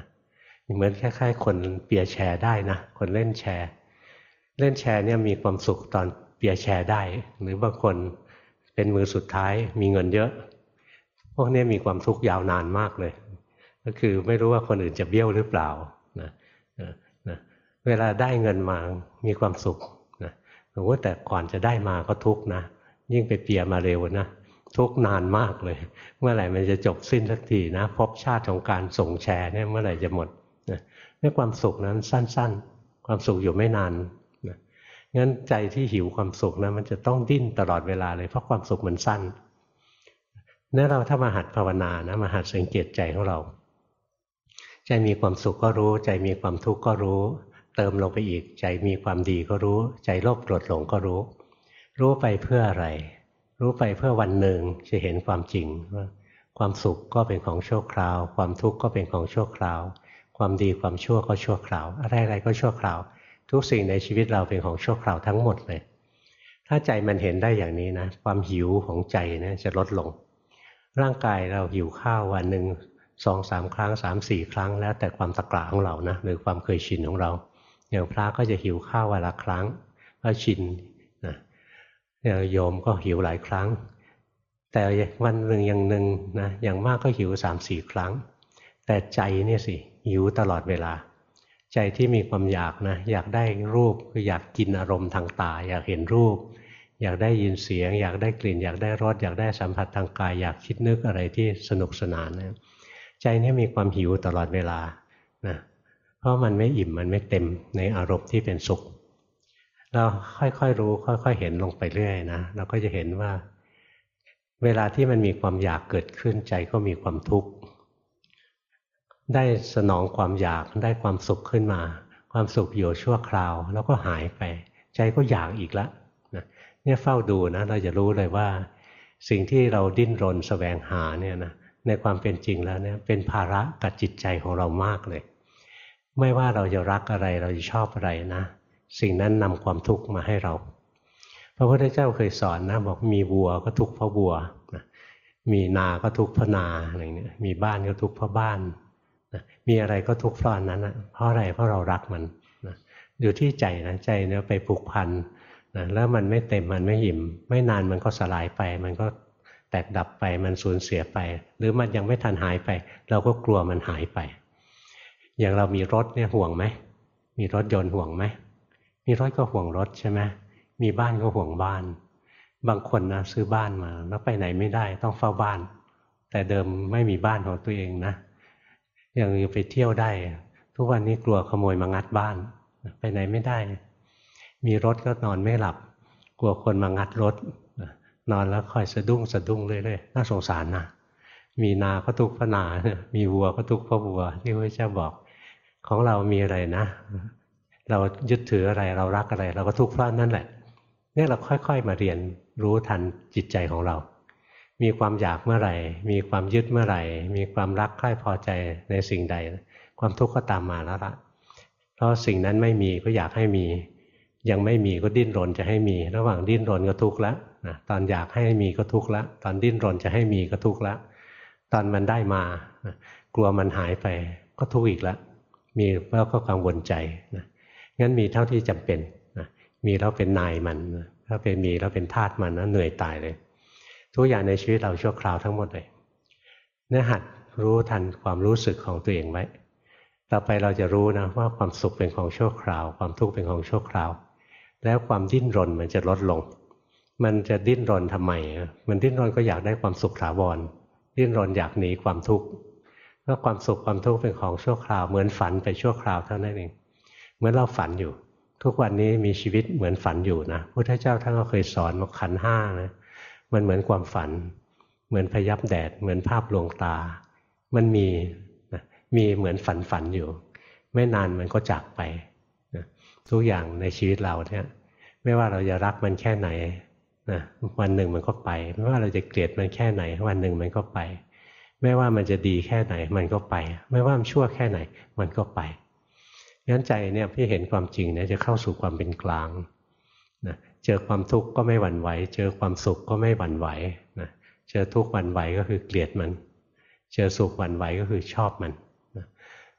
เหมือนคล้ายๆคนเปียร์แชร์ได้นะคนเล่นแชร์เล่นแชร์เนี่ยมีความสุขตอนเปียร์แชร์ได้หรือบางคนเป็นมือสุดท้ายมีเงินเยอะพวกนี้มีความทุกข์ยาวนานมากเลยก็คือไม่รู้ว่าคนอื่นจะเบี้ยวหรือเปล่านะนะเวลาได้เงินมามีความสุขนะแต่ก่อนจะได้มาก็ทุกข์นะยิ่งไปเปียร์มาเร็วนะทุกนานมากเลยเมื่อไหร่มันจะจบสิ้นสักทีนะภพชาติของการส่งแชร์เนี่ยเมื่อไหร่จะหมดนี่ความสุขนั้นสั้นๆความสุขอยู่ไม่นานนะงั้นใจที่หิวความสุขนะมันจะต้องดิ้นตลอดเวลาเลยเพราะความสุขมันสั้นนี่เราถ้ามาหัดภาวนานะมาหัดสังเกตใจของเราใจมีความสุขก็รู้ใจมีความทุกข์ก็รู้เติมลงไปอีกใจมีความดีก็รู้ใจโลภโกรธหลงก็รู้รู้ไปเพื่ออะไรรู้ไปเพื่อวันหนึ่งจะเห็นความจริงว่าความสุขก็เป็นของชั่วคราวความทุกข์ก็เป็นของชั่วคราวความดีความชั่วก็ชั่วคราวอะไรๆก็ชั่วคราวทุกสิ่งในชีวิตเราเป็นของชั่วคราวทั้งหมดเลยถ้าใจมันเห็นได้อย่างนี้นะความหิวของใจนะจะลดลงร่างกายเราหิวข้าววันหนึ่ง2-3 ครั้ง3-4 ครั้งแล้วแต่ความตะกละของเรานะหรือความเคยชินของเราอย่างพระก็จะหิวข้าววันละครั้งก็ชินนะอย่างโยมก็หิวหลายครั้งแต่วันหนึ่งอย่างหนึ่งนะอย่างมากก็หิว3-4 ครั้งแต่ใจเนี่ยสิหิวตลอดเวลาใจที่มีความอยากนะอยากได้รูปคืออยากกินอารมณ์ทางตาอยากเห็นรูปอยากได้ยินเสียงอยากได้กลิ่นอยากได้รสอยากได้สัมผัสทางกายอยากคิดนึกอะไรที่สนุกสนานนะใจนี่มีความหิวตลอดเวลานะเพราะมันไม่อิ่มมันไม่เต็มในอารมณ์ที่เป็นสุขเราค่อยๆรู้ค่อยๆเห็นลงไปเรื่อยนะเราก็จะเห็นว่าเวลาที่มันมีความอยากเกิดขึ้นใจก็มีความทุกข์ได้สนองความอยากได้ความสุขขึ้นมาความสุขอยู่ชั่วคราวแล้วก็หายไปใจก็อยากอีกแล้วนะเนี่ยเฝ้าดูนะเราจะรู้เลยว่าสิ่งที่เราดิ้นรนแสวงหาเนี่ยนะในความเป็นจริงแล้วเนี่ยเป็นภาระกับจิตใจของเรามากเลยไม่ว่าเราจะรักอะไรเราจะชอบอะไรนะสิ่งนั้นนำความทุกข์มาให้เราพระพุทธเจ้าเคยสอนนะบอกมีวัวก็ทุกข์เพราะวัวนะมีนาก็ทุกข์เพราะนาอะไรเงี้ยมีบ้านก็ทุกข์เพราะบ้านนะมีอะไรก็ทุกข์เพราะอันนั้นนะเพราะอะไรเพราะเรารักมันนะอยู่ที่ใจนะใจเนี่ยไปผูกพันนะแล้วมันไม่เต็มมันไม่อิ่มไม่นานมันก็สลายไปมันก็แตกดับไปมันสูญเสียไปหรือมันยังไม่ทันหายไปเราก็กลัวมันหายไปอย่างเรามีรถเนี่ยห่วงไหมมีรถยนต์ห่วงไหมมีรถก็ห่วงรถใช่ไหมมีบ้านก็ห่วงบ้านบางคนนะซื้อบ้านมาแล้วไปไหนไม่ได้ต้องเฝ้าบ้านแต่เดิมไม่มีบ้านของตัวเองนะยังไปเที่ยวได้ทุกวันนี้กลัวขโมยมางัดบ้านไปไหนไม่ได้มีรถก็นอนไม่หลับกลัวคนมางัดรถนอนแล้วคอยสะดุ้งเรื่อยๆน่าสงสารนะมีนาก็ทุกข์เพราะนามีวัวก็ทุกข์เพราะวัวที่พระเจ้าบอกของเรามีอะไรนะเรายึดถืออะไรเรารักอะไรเราก็ทุกข์เพราะนั่นแหละเนี่ยเราค่อยๆมาเรียนรู้ทันจิตใจของเรามีความอยากเมื่อไหร่มีความยึดเมื่อไหร่มีความรักใคร่พอใจในสิ่งใดความทุกข์ก็ตามมาแล้วล่ะเพราะสิ่งนั้นไม่มีก็อยากให้มียังไม่มีก็ดิ้นรนจะให้มีระหว่างดิ้นรนก็ทุกข์แล้วนะตอนอยากให้มีก็ทุกข์แล้วตอนดิ้นรนจะให้มีก็ทุกข์แล้วตอนมันได้มากลัวมันหายไปก็ทุกข์อีกแล้วมีแล้วก็กังวลใจนะงั้นมีเท่าที่จำเป็นนะมีแล้วเป็นนายมันถ้าเป็นมีแล้วเป็นทาสมันนะเหนื่อยตายเลยทุกอย่างในชีวิตเราชั่วคราวทั้งหมดเลยเนี่ยหัดรู้ทันความรู้สึกของตัวเองไว้ต่อไปเราจะรู้นะว่าความสุขเป็นของชั่วคราวความทุกข์เป็นของชั่วคราวแล้วความดิ้นรนมันจะลดลงมันจะดิ้นรนทำไมมันดิ้นรนก็อยากได้ความสุขถาวรดิ้นรนอยากหนีความทุกข์เพราะความสุขความทุกข์เป็นของชั่วคราวเหมือนฝันไปชั่วคราวเท่านั้นเองเหมือนเราฝันอยู่ทุกวันนี้มีชีวิตเหมือนฝันอยู่นะพุทธเจ้าท่านก็เคยสอนว่าขันธ์ห้านะมันเหมือนความฝันเหมือนพยับแดดเหมือนภาพลวงตามันมีเหมือนฝันอยู่ไม่นานมันก็จากไปนะทุกอย่างในชีวิตเราเนี่ยไม่ว่าเราจะรักมันแค่ไหนนะวันหนึ่งมันก็ไปไม่ว่าเราจะเกลียดมันแค่ไหนวันหนึ่งมันก็ไปไม่ว่ามันจะดีแค่ไหนมันก็ไปไม่ว่ามันชั่วแค่ไหนมันก็ไปงั้นใจเนี่ยพี่เห็นความจริงเนี่ยจะเข้าสู่ความเป็นกลางนะเจอความทุกข์ก็ไม่หวั่นไหวเจอความสุขก็ไม่หวั่นไหวนะเจอทุกข์หวั่นไหวก็คือเกลียดมันเจอสุขหวั่นไหวก็คือชอบมันนะ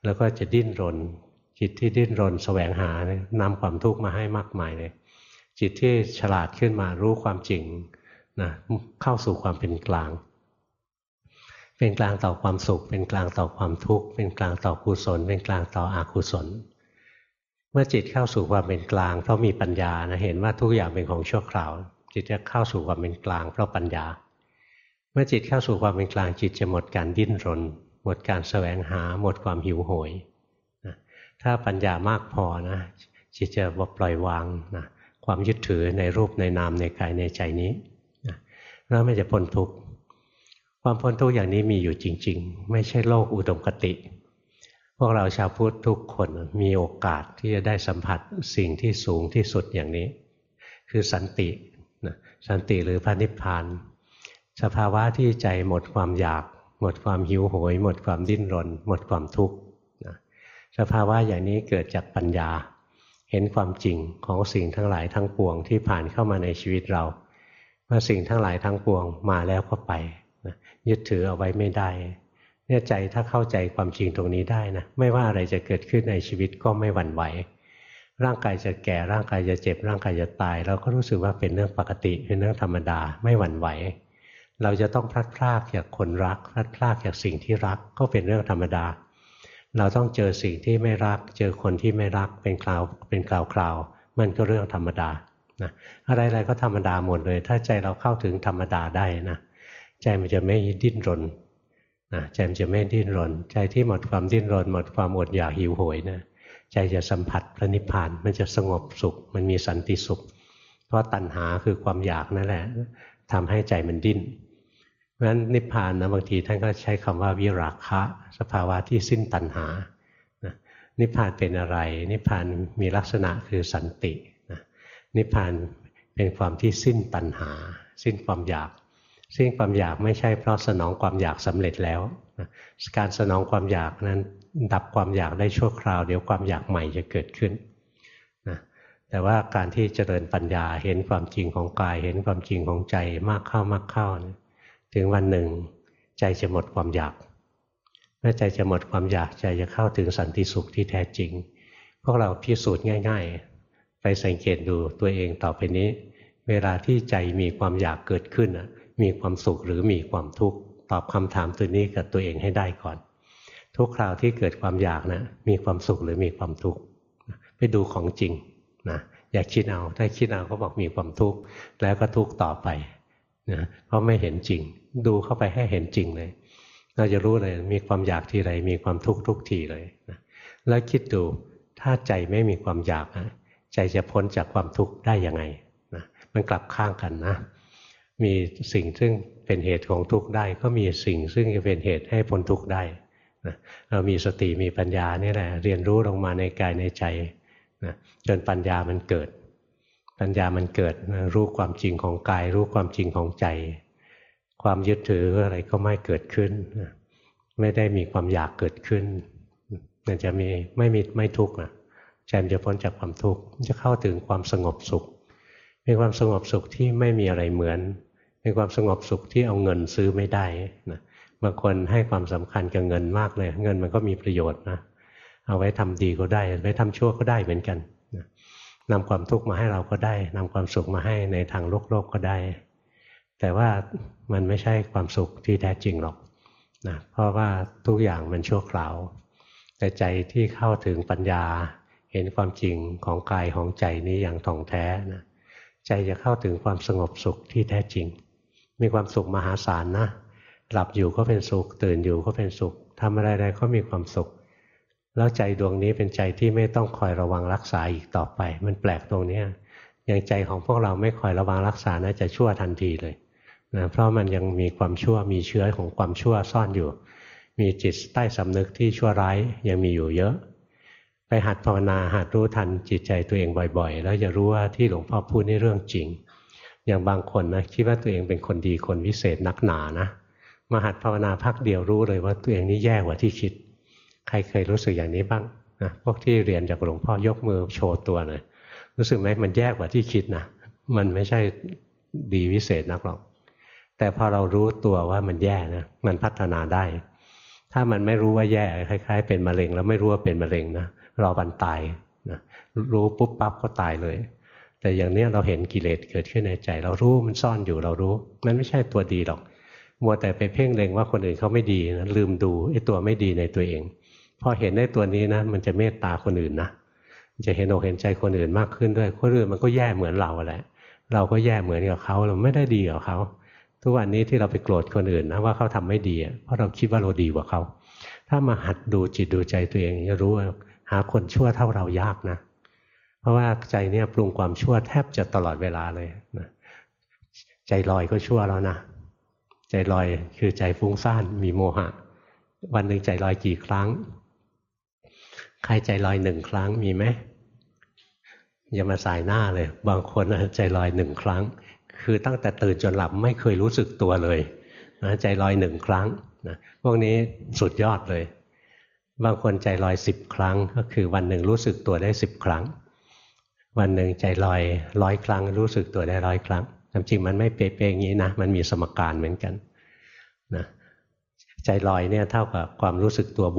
แล้วก็จะดิ้นรนจิตที่ดิ้นรนแสวงหานำความทุกข์มาให้มากมายเลยจิตที่ฉลาดขึ้นมารู้ความจริงนะเข้าสู่ความเป็นกลางเป็นกลางต่อความสุขเป็นกลางต่อความทุกข์เป็นกลางต่อกุศลเป็นกลางต่ออกุศลเมื่อจิตเข้าสู่ความเป็นกลางเพราะมีปัญญานะเห็นว่าทุกอย่างเป็นของชั่วคราวจิตจะเข้าสู่ความเป็นกลางเพราะปัญญาเมื่อจิตเข้าสู่ความเป็นกลางจิตจะหมดการดิ้นรนหมดการแสวงหาหมดความหิวโหยนะถ้าปัญญามากพอนะจิตจะปล่อยวางนะความยึดถือในรูปในนามในกายในใจนี้นะแล้วมันจะพ้นทุกข์ความพ้นทุกข์อย่างนี้มีอยู่จริงๆไม่ใช่โลกอุดมคติพวกเราชาวพุทธทุกคนมีโอกาสที่จะได้สัมผัสสิ่งที่สูงที่สุดอย่างนี้คือสันตินะสันติหรือพระนิพพานสภาวะที่ใจหมดความอยากหมดความหิวโหยหมดความดิ้นรนหมดความทุกข์นะสภาวะอย่างนี้เกิดจากปัญญาเห็นความจริงของสิ่งทั้งหลายทั้งปวงที่ผ่านเข้ามาในชีวิตเราว่าสิ่งทั้งหลายทั้งปวงมาแล้วก็ไปนะยึดถือเอาไว้ไม่ได้เนี่ยใจถ้าเข้าใจความจริงตรงนี้ได้นะไม่ว่าอะไรจะเกิดขึ้นในชีวิตก็ไม่หวั่นไหวร่างกายจะแก่ร่างกายจะเจ็บร่างกายจะตายเราก็รู้สึกว่าเป็นเรื่องปกติเป็นเรื่องธรรมดาไม่หวั่นไหวเราจะต้องพลัดพรากจากคนรักพลัดพรากจากสิ่งที่รักก็เป็นเรื่องธรรมดาเราต้องเจอสิ่งที่ไม่รักเจอคนที่ไม่รักเป็นคราวมันก็เรื่องธรรมดานะอะไรๆก็ธรรมดาหมดเลยถ้าใจเราเข้าถึงธรรมดาได้นะใจมันจะไม่ดิ้นรนนะใจมันจะไม่ดิ้นรนใจที่หมดความดิ้นรนหมดความอดอยากหิวโหยนะใจจะสัมผัสพระนิพพานมันจะสงบสุขมันมีสันติสุขเพราะตัณหาคือความอยากนั่นแหละทำให้ใจมันดิ้นเพราะฉะนั้นนิพพานนะบางทีท่านก็ใช้คำว่าวิราคะสภาวะที่สิ้นตัณหานะนิพพานเป็นอะไรนิพพานมีลักษณะคือสันตินะนิพพานเป็นความที่สิ้นตัณหาสิ้นความอยากสิ้นความอยากไม่ใช่เพราะสนองความอยากสำเร็จแล้วนะการสนองความอยากนั้นดับความอยากได้ชั่วคราวเดี๋ยวความอยากใหม่จะเกิดขึ้นนะแต่ว่าการที่เจริญปัญญาเห็นความจริงของกายเห็นความจริงของใจมากเข้านะถึงวันหนึ่งใจจะหมดความอยากเมื่อใจจะหมดความอยากใจจะเข้าถึงสันติสุขที่แท้จริงพวกเราพิสูจน์ง่ายๆไปสังเกตดูตัวเองต่อไปนี้เวลาที่ใจมีความอยากเกิดขึ้นมีความสุขหรือมีความทุกข์ตอบคำถามตัวนี้กับตัวเองให้ได้ก่อนทุกคราวที่เกิดความอยากนะมีความสุขหรือมีความทุกข์ไปดูของจริงนะอย่าคิดเอาถ้าคิดเอาก็บอกมีความทุกข์แล้วก็ทุกข์ต่อไปนะเพราะไม่เห็นจริงดูเข้าไปให้เห็นจริงเลยเราจะรู้เลยมีความอยากทีไรมีความทุกข์ทุกทีเลยนะแล้วคิดดูถ้าใจไม่มีความอยากนะใจจะพ้นจากความทุกข์ได้ยังไงนะมันกลับข้างกันนะมีสิ่งซึ่งเป็นเหตุของทุกข์ได้ก็มีสิ่งซึ่งจะเป็นเหตุให้พ้นทุกข์ได้นะเรามีสติมีปัญญานี่แหละเรียนรู้ลงมาในกายในใจนะจนปัญญามันเกิดปัญญามันเกิดรู้ความจริงของกายรู้ความจริงของใจความยึดถืออะไรก็ไม่เกิดขึ้นไม่ได้มีความอยากเกิดขึ้นมันจะมีไม่ทุกข์นะใจมันจะพ้นจากความทุกข์จะเข้าถึงความสงบสุขเป็นความสงบสุขที่ไม่มีอะไรเหมือนเป็นความสงบสุขที่เอาเงินซื้อไม่ได้นะบางคนให้ความสำคัญกับเงินมากเลยเงินมันก็มีประโยชน์นะเอาไว้ทำดีก็ได้ไว้ทำชั่วก็ได้เหมือนกันนะนำความทุกข์มาให้เราก็ได้นำความสุขมาให้ในทางโลกก็ได้แต่ว่ามันไม่ใช่ความสุขที่แท้จริงหรอกนะเพราะว่าทุกอย่างมันชั่วคราวแต่ใจที่เข้าถึงปัญญาเห็นความจริงของกายของใจนี้อย่างถ่องแท้นะใจจะเข้าถึงความสงบสุขที่แท้จริงมีความสุขมหาศาลนะหลับอยู่ก็เป็นสุขตื่นอยู่ก็เป็นสุขทำอะไรๆก็มีความสุขแล้วใจดวงนี้เป็นใจที่ไม่ต้องคอยระวังรักษาอีกต่อไปมันแปลกตรงนี้อย่างใจของพวกเราไม่คอยระวังรักษานะจะชั่วทันทีเลยนะเพราะมันยังมีความชั่วมีเชื้อของความชั่วซ่อนอยู่มีจิตใต้สำนึกที่ชั่วร้ายยังมีอยู่เยอะไปหัดภาวนาหัดรู้ทันจิตใจตัวเองบ่อยๆแล้วจะรู้ว่าที่หลวงพ่อพูดนี่เรื่องจริงอย่างบางคนนะคิดว่าตัวเองเป็นคนดีคนวิเศษนักหนานะมาหัดภาวนาพักเดียวรู้เลยว่าตัวเองนี่แย่กว่าที่คิดใครเคยรู้สึกอย่างนี้บ้างนะพวกที่เรียนจากหลวงพ่อยกมือโชว์ตัวหน่อยรู้สึกไหมมันแย่กว่าที่คิดนะมันไม่ใช่ดีวิเศษนักหรอกแต่พอเรารู้ตัวว่ามันแย่นะมันพัฒนาได้ถ้ามันไม่รู้ว่าแย่คล้ายๆเป็นมะเร็งแล้วไม่รู้ว่าเป็นมะเร็งนะรอวันตายนะรู้ปุ๊บปั๊บก็ตายเลยแต่อย่างเนี้ยเราเห็นกิเลสเกิดขึ้นในใจเรารู้มันซ่อนอยู่เรารู้มันไม่ใช่ตัวดีหรอกมัวแต่ไปเพ่งเล็งว่าคนอื่นเขาไม่ดีนะลืมดูไอ้ตัวไม่ดีในตัวเองพอเห็นในตัวนี้นะมันจะเมตตาคนอื่นนะจะเห็นอกเห็นใจคนอื่นมากขึ้นด้วยคนอื่นมันก็แย่เหมือนเราแหละเราก็แย่เหมือนกับเขาเราไม่ได้ดีกับเขาทุกวันนี้ที่เราไปโกรธคนอื่นนะว่าเขาทำไม่ดีเพราะเราคิดว่าเราดีกว่าเขาถ้ามาหัดดูจิตดูใจตัวเองจะรู้ว่าหาคนชั่วเท่าเรายากนะเพราะว่าใจเนี่ยปรุงความชั่วแทบจะตลอดเวลาเลยนะใจลอยก็ชั่วแล้วนะใจลอยคือใจฟุ้งซ่านมีโมหะวันหนึ่งใจลอยกี่ครั้งใครใจลอย1 ครั้งมีไหมอย่ามาสายหน้าเลยบางคนใจลอย1 ครั้งคือตั้งแต่ตื่นจนหลับไม่เคยรู้สึกตัวเลยนะใจลอย1 ครั้งนะพวกนี้สุดยอดเลยบางคนใจลอย10 ครั้งก็คือวันหนึ่งรู้สึกตัวได้10 ครั้งวันหนึ่งใจลอย100 ครั้งรู้สึกตัวได้100 ครั้งจริงมันไม่เป๊ะๆอย่างนี้นะมันมีสมการเหมือนกันนะใจลอยเนี่ยเท่ากับความรู้สึกตัว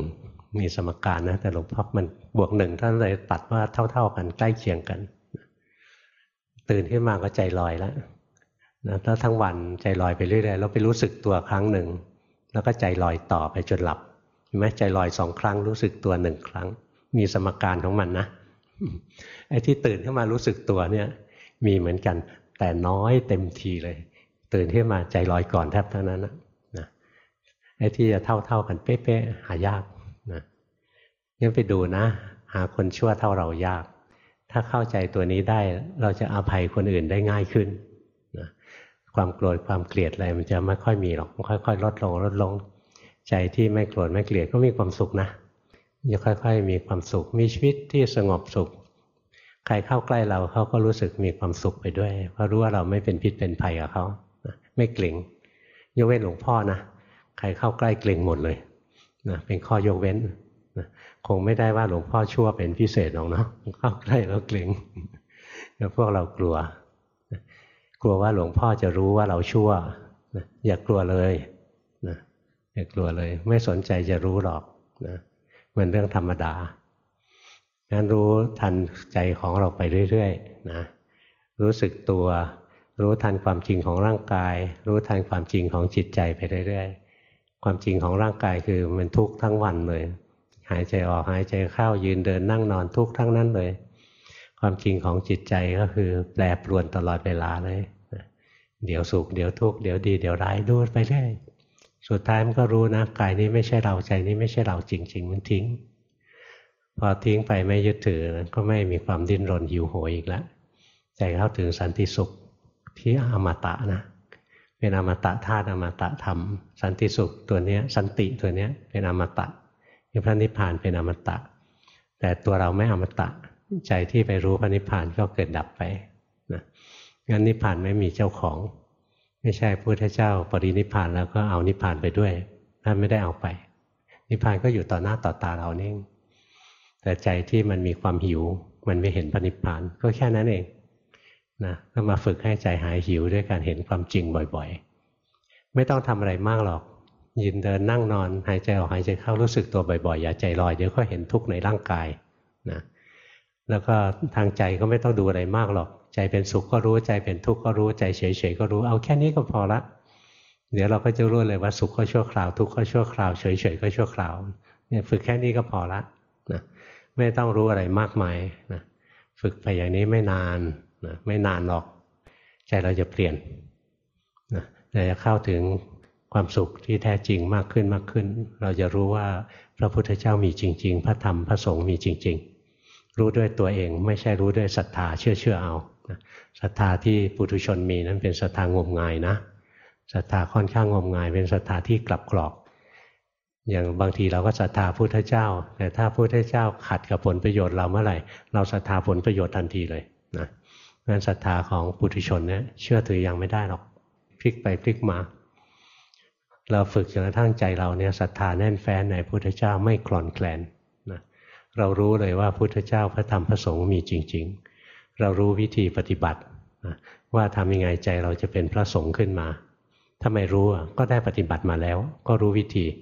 +1มีสมการนะแต่หลวงพ่อมัน+1ท่านเลยตัดว่าเท่าๆกันใกล้เคียงกันตื่นขึ้นมาก็ใจลอยแล้วนะแล้วทั้งวันใจลอยไปเรื่อยๆแล้วไปรู้สึกตัวครั้งหนึ่งแล้วก็ใจลอยต่อไปจนหลับเห็นไหมใจลอย2 ครั้งรู้สึกตัว1 ครั้งมีสมการของมันนะไอ้ที่ตื่นขึ้นมารู้สึกตัวเนี่ยมีเหมือนกันแต่น้อยเต็มทีเลยตื่นขึ้นมาใจลอยก่อนแทบเท่านั้นนะไอ้ที่จะเท่ากันเป๊ะๆหายากนะงั้นไปดูนะหาคนชั่วเท่าเรายากถ้าเข้าใจตัวนี้ได้เราจะอภัยคนอื่นได้ง่ายขึ้นนะความโกรธความเกลียดอะไรมันจะไม่ค่อยมีหรอกมันค่อยๆลดลงใจที่ไม่โกรธไม่เกลียดก็มีความสุขนะจะค่อยๆมีความสุขมีชีวิตที่สงบสุขใครเข้าใกล้เราเขาก็รู้สึกมีความสุขไปด้วยเพราะรู้ว่าเราไม่เป็นพิษเป็นภัยกับเขาไม่เกร็งยกเว้นหลวงพ่อนะใครเข้าใกล้เกร็งหมดเลยนะเป็นข้อยกเว้นนะคงไม่ได้ว่าหลวงพ่อชั่วเป็นพิเศษหรอกเนาะเข้าใกล้แล้วเกร็งแล้วพวกเรากลัวว่าหลวงพ่อจะรู้ว่าเราชั่วนะอย่ากลัวเลยนะอย่ากลัวเลยไม่สนใจจะรู้หรอกนะมันเรื่องธรรมดางั้นรู้ทันใจของเราไปเรื่อยๆนะรู้สึกตัวรู้ทันความจริงของร่างกายรู้ทันความจริงของจิตใจไปเรื่อยๆความจริงของร่างกายคือมันทุกข์ทั้งวันเลยหายใจออกหายใจเข้ายืนเดินนั่งนอนทุกข์ทั้งนั้นเลยความจริงของจิตใจก็คือแปรปรวนตลอดเวลาเลยเดี๋ยวสุขเดี๋ยวทุกข์เดี๋ยวดีเดี๋ยวร้ายดูไปเรื่อยสุดท้ายมันก็รู้นะกายนี้ไม่ใช่เราใจนี้ไม่ใช่เราจริงๆมันทิ้งพอทิ้งไปไม่ยึดถือก็ไม่มีความดิ้นรนหิวโหยอีกแล้วใจเข้าถึงสันติสุขที่อมตะนะเป็นอมตะธาตุอมตะธรรมสันติสุขตัวนี้สันติตัวนี้เป็นอมตะพระนิพพานเป็นอมตะแต่ตัวเราไม่อมตะใจที่ไปรู้พระนิพพานก็เกิดดับไปนะงั้นนิพพานไม่มีเจ้าของไม่ใช่พระพุทธเจ้าปรินิพพานแล้วก็เอานิพพานไปด้วยท่านไม่ได้เอาไปนิพพานก็อยู่ต่อหน้าต่อตาเรานี่แต่ใจที่มันมีความหิวมันไม่เห็นพระนิพพานก็แค่นั้นเองนะก็มาฝึกให้ใจหายหิวด้วยการเห็นความจริงบ่อยๆไม่ต้องทำอะไรมากหรอกยืนเดินนั่งนอนหายใจออกหายใจเข้ารู้สึกตัวบ่อยๆอย่าใจลอยเดี๋ยวก็เห็นทุกข์ในร่างกายนะแล้วก็ทางใจก็ไม่ต้องดูอะไรมากหรอกใจเป็นสุขก็รู้ใจเป็นทุกข์ก็รู้ใจเฉยๆก็รู้เอาแค่นี้ก็พอละเดี๋ยวเราก็จะรู้เลยว่าสุขก็ชั่วคราวทุกข์ก็ชั่วคราวเฉยๆก็ชั่วคราวเนี่ยฝึกแค่นี้ก็พอละนะไม่ต้องรู้อะไรมากมายนะฝึกไปอย่างนี้ไม่นานนะไม่นานหรอกใจเราจะเปลี่ยนนะเราจะเข้าถึงความสุขที่แท้จริงมากขึ้นเราจะรู้ว่าพระพุทธเจ้ามีจริงๆพระธรรมพระสงฆ์มีจริงๆรู้ด้วยตัวเองไม่ใช่รู้ด้วยศรัทธาเชื่อเอาศรัทธาที่ปุถุชนมีนั้นเป็นศรัทธางมงายนะศรัทธาค่อนข้างงมงายเป็นศรัทธาที่กลับกรอกอย่างบางทีเราก็ศรัทธาพุทธเจ้าแต่ถ้าพุทธเจ้าขัดกับผลประโยชน์เราเมื่อไหร่เราศรัทธาผลประโยชน์ทันทีเลยนะงั้นศรัทธาของปุถุชนเนี่ยเชื่อถือยังไม่ได้หรอกพลิกไปพลิกมาเราฝึกจนกระทั่งใจเราเนี่ยศรัทธาแน่นแฟ้นในพุทธเจ้าไม่คลอนแคลนนะเรารู้เลยว่าพุทธเจ้าพระธรรมพระสงฆ์มีจริงๆเรารู้วิธีปฏิบัตินะว่าทำยังไงใจเราจะเป็นพระสงฆ์ขึ้นมาถ้าไม่รู้ก็ได้ปฏิบัติมาแล้วก็รู้วิธี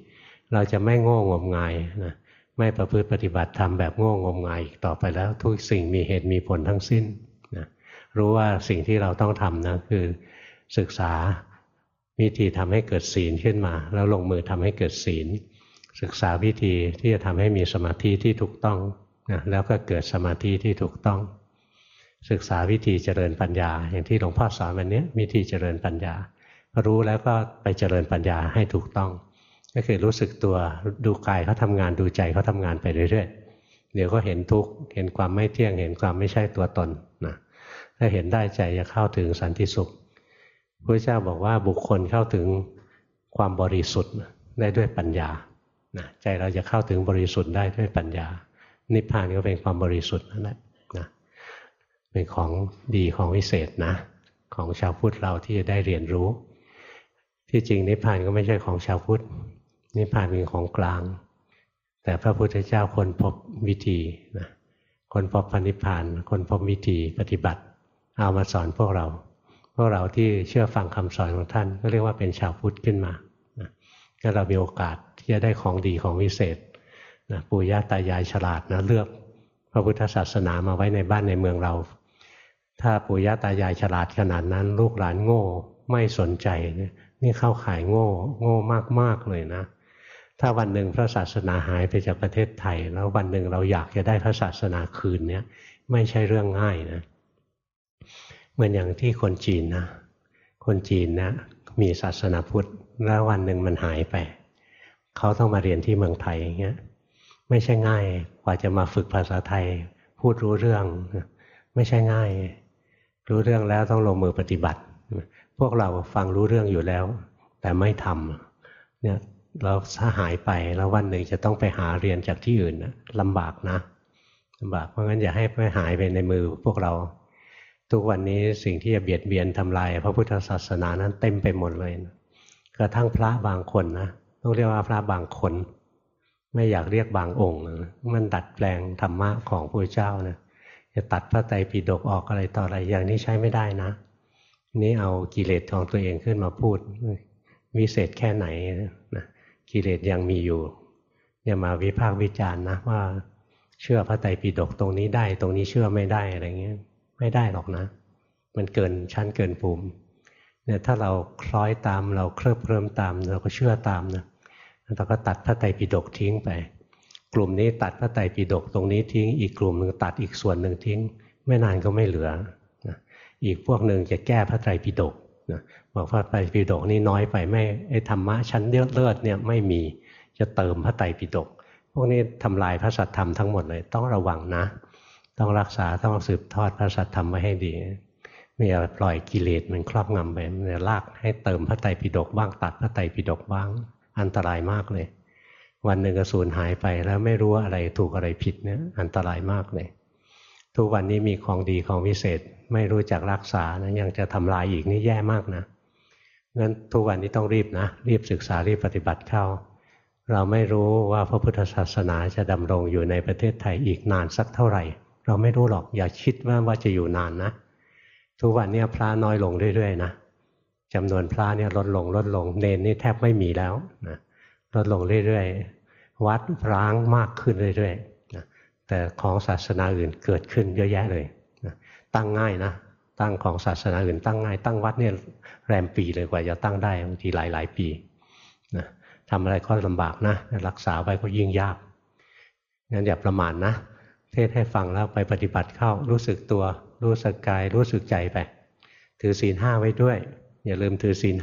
เราจะไม่โง่งมงายนะไม่ประพฤติปฏิบัติธรรมแบบโง่งมงายอีกต่อไปแล้วทุกสิ่งมีเหตุมีผลทั้งสิ้นนะรู้ว่าสิ่งที่เราต้องทำนะคือศึกษาวิธีทำให้เกิดศีลขึ้นมาแล้วลงมือทำให้เกิดศีลศึกษาวิธีที่จะทำให้มีสมาธิที่ถูกต้องนะแล้วก็เกิดสมาธิที่ถูกต้องศึกษาวิธีเจริญปัญญาอย่างที่หลวงพ่อสอนวันนี้วิธีเจริญปัญญารู้แล้วก็ไปเจริญปัญญาให้ถูกต้องก็คือรู้สึกตัวดูกายเขาทำงานดูใจเขาทำงานไปเรื่อยๆเดี๋ยวก็เห็นทุกข์เห็นความไม่เที่ยงเห็นความไม่ใช่ตัวตนนะถ้าเห็นได้ใจจะเข้าถึงสันติสุขพระเจ้าบอกว่าบุคคลเข้าถึงความบริสุทธิ์ได้ด้วยปัญญานะใจเราจะเข้าถึงบริสุทธิ์ได้ด้วยปัญญานิพพานก็เป็นความบริสุทธิ์นั่นแหละนะเป็นของดีของวิเศษนะของชาวพุทธเราที่จะได้เรียนรู้ที่จริงนิพพานก็ไม่ใช่ของชาวพุทธนิพพานเป็นของกลางแต่พระพุทธเจ้าค้นพบวิธีนะค้นพบพระนิพพานค้นพบวิธีปฏิบัติเอามาสอนพวกเราที่เชื่อฟังคำสอนของท่านก็เรียกว่าเป็นชาวพุทธขึ้นมานะก็เรามีโอกาสที่จะได้ของดีของวิเศษนะปู่ย่าตายายฉลาดนะเลือกพระพุทธศาสนามาไว้ในบ้านในเมืองเราถ้าปู่ย่าตายายฉลาดขนาดนั้นลูกหลานโง่ไม่สนใจนี่เข้าข่ายโง่มากๆเลยนะถ้าวันหนึ่งพระศาสนาหายไปจากประเทศไทยแล้ววันหนึ่งเราอยากจะได้พระศาสนาคืนเนี่ยไม่ใช่เรื่องง่ายนะเหมือนอย่างที่คนจีนนะคนจีนนะมีศาสนาพุทธแล้ววันหนึ่งมันหายไปเขาต้องมาเรียนที่เมืองไทยอย่างเงี้ยไม่ใช่ง่ายกว่าจะมาฝึกภาษาไทยพูดรู้เรื่องไม่ใช่ง่ายรู้เรื่องแล้วต้องลงมือปฏิบัติพวกเราฟังรู้เรื่องอยู่แล้วแต่ไม่ทำเนี่ยเราถ้าหายไปแล้ววันหนึ่งจะต้องไปหาเรียนจากที่อื่นนะลำบากนะลำบากเพราะงั้นอย่าให้ไปหายไปในมือพวกเราทุกวันนี้สิ่งที่จะเบียดเบียนทำลายพระพุทธศาสนานั้นเต็มไปหมดเลยนะกระทั่งพระบางคนนะต้องเรียกว่าพระบางคนไม่อยากเรียกบางองค์นะมันดัดแปลงธรรมะของพระเจ้านะจะตัดพระไตรปิฎกออกอะไรต่ออะไรอย่างนี้ใช้ไม่ได้นะนี่เอากิเลสของตัวเองขึ้นมาพูดวิเศษแค่ไหนนะกิเลสยังมีอยู่อย่ามาวิพากษ์วิจารณ์นะว่าเชื่อพระไตรปิฎกตรงนี้ได้ตรงนี้เชื่อไม่ได้อะไรเงี้ยไม่ได้หรอกนะมันเกินชั้นเกินภูมิเนี่ยถ้าเราคล้อยตามเราเคลิบเคลิ้มตามเราก็เชื่อตามนะเราก็ตัดพระไตรปิฎกทิ้งไปกลุ่มนี้ตัดพระไตรปิฎกตรงนี้ทิ้งอีกกลุ่มหนึ่งตัดอีกส่วนหนึ่งทิ้งไม่นานก็ไม่เหลือนะอีกพวกหนึ่งจะแก้พระไตรปิฎกนะบอกพระไตรปิฎกนี่น้อยไปไม่ไอ้ธรรมะชั้นเลิศเนี่ยไม่มีจะเติมพระไตรปิฎกพวกนี้ทำลายพระสัทธรรมทั้งหมดเลยต้องระวังนะต้องรักษาต้องสืบทอดพระสัทธรรมไว้ให้ดีไม่อย่าปล่อยกิเลสมันครอบงำไปมันจะลากให้เติมพระไตรปิฎกบ้างตัดพระไตรปิฎกบ้างอันตรายมากเลยวันหนึ่งก็สูญหายไปแล้วไม่รู้อะไรถูกอะไรผิดเนี่ยอันตรายมากเลยทุกวันนี้มีของดีของวิเศษไม่รู้จักรักษานะยังจะทำลายอีกนี่แย่มากนะงั้นทุกวันนี้ต้องรีบนะรีบศึกษารีบปฏิบัติเข้าเราไม่รู้ว่าพระพุทธศาสนาจะดำรงอยู่ในประเทศไทยอีกนานสักเท่าไหร่เราไม่รู้หรอกอย่าคิดว่าจะอยู่นานนะทุกวันนี้พระน้อยลงเรื่อยๆนะจำนวนพระเนี่ยลดลงเนรนี่แทบไม่มีแล้วนะลดลงเรื่อยๆวัดร้างมากขึ้นเรื่อยๆนะแต่ของศาสนาอื่นเกิดขึ้นเยอะแยะเลยนะตั้งง่ายนะตั้งของศาสนาอื่นตั้งง่ายตั้งวัดเนี่ยแรมปีเลยกว่าจะตั้งได้บางทีหลายปีนะทำอะไรก็ลำบากนะรักษาไว้ก็ยิ่งยากงั้นอย่าประมาทนะเทศให้ฟังแล้วไปปฏิบัติเข้ารู้สึกตัวรู้สึกกายรู้สึกใจไปถือศีล 5ไว้ด้วยอย่าลืมถือศีล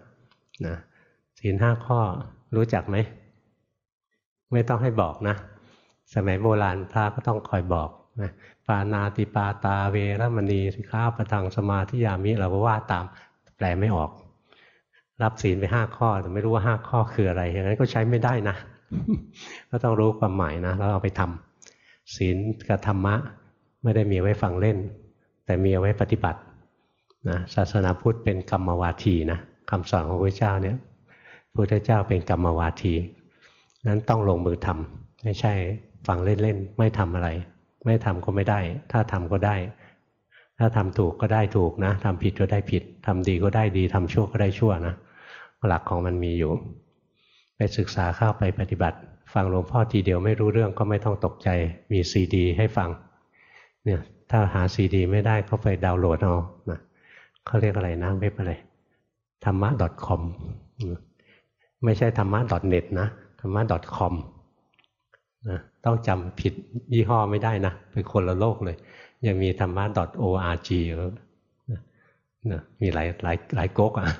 5นะศีล 5ข้อรู้จักไหมไม่ต้องให้บอกนะสมัยโบราณพระก็ต้องคอยบอกนะปานาติปาตาเวรมณีสิกขาปะทังสมาธิยามิเราก็ว่าตามแปลไม่ออกรับศีลไป5ข้อแต่ไม่รู้ว่า5ข้อคืออะไรอย่างนั้นก็ใช้ไม่ได้นะก็ต้องรู้ความหมายนะแล้วเอาไปทำศีลกับธรรมะไม่ได้มีไว้ฟังเล่นแต่มีเอาไว้ปฏิบัตินะศาสนาพุทธเป็นกรรมวาทีนะคำสอนของพระเจ้าเนี่ยพระพุทธเจ้าเป็นกรรมวาทีนั้นต้องลงมือทำไม่ใช่ฟังเล่นๆไม่ทำอะไรไม่ทำก็ไม่ได้ถ้าทำก็ได้ถ้าทำถูกก็ได้ถูกนะทำผิดก็ได้ผิดทำดีก็ได้ดีทำชั่วก็ได้ชั่วนะหลักของมันมีอยู่ไปศึกษาเข้าไปปฏิบัติฟังหลวงพ่อทีเดียวไม่รู้เรื่องก็ไม่ต้องตกใจมีซีดีให้ฟังเนี่ยถ้าหาซีดีไม่ได้ก็ไปดาวน์โหลดเอานะเขาเรียกอะไรนะเว็บอะไรธรรมะ .com ไม่ใช่ธรรมะ .net นะธรรมะ .com นะต้องจำผิดยี่ห้อไม่ได้นะเป็นคนละโลกเลยยังมีธรรมะ .org นะมีหลายก๊กอ่ะ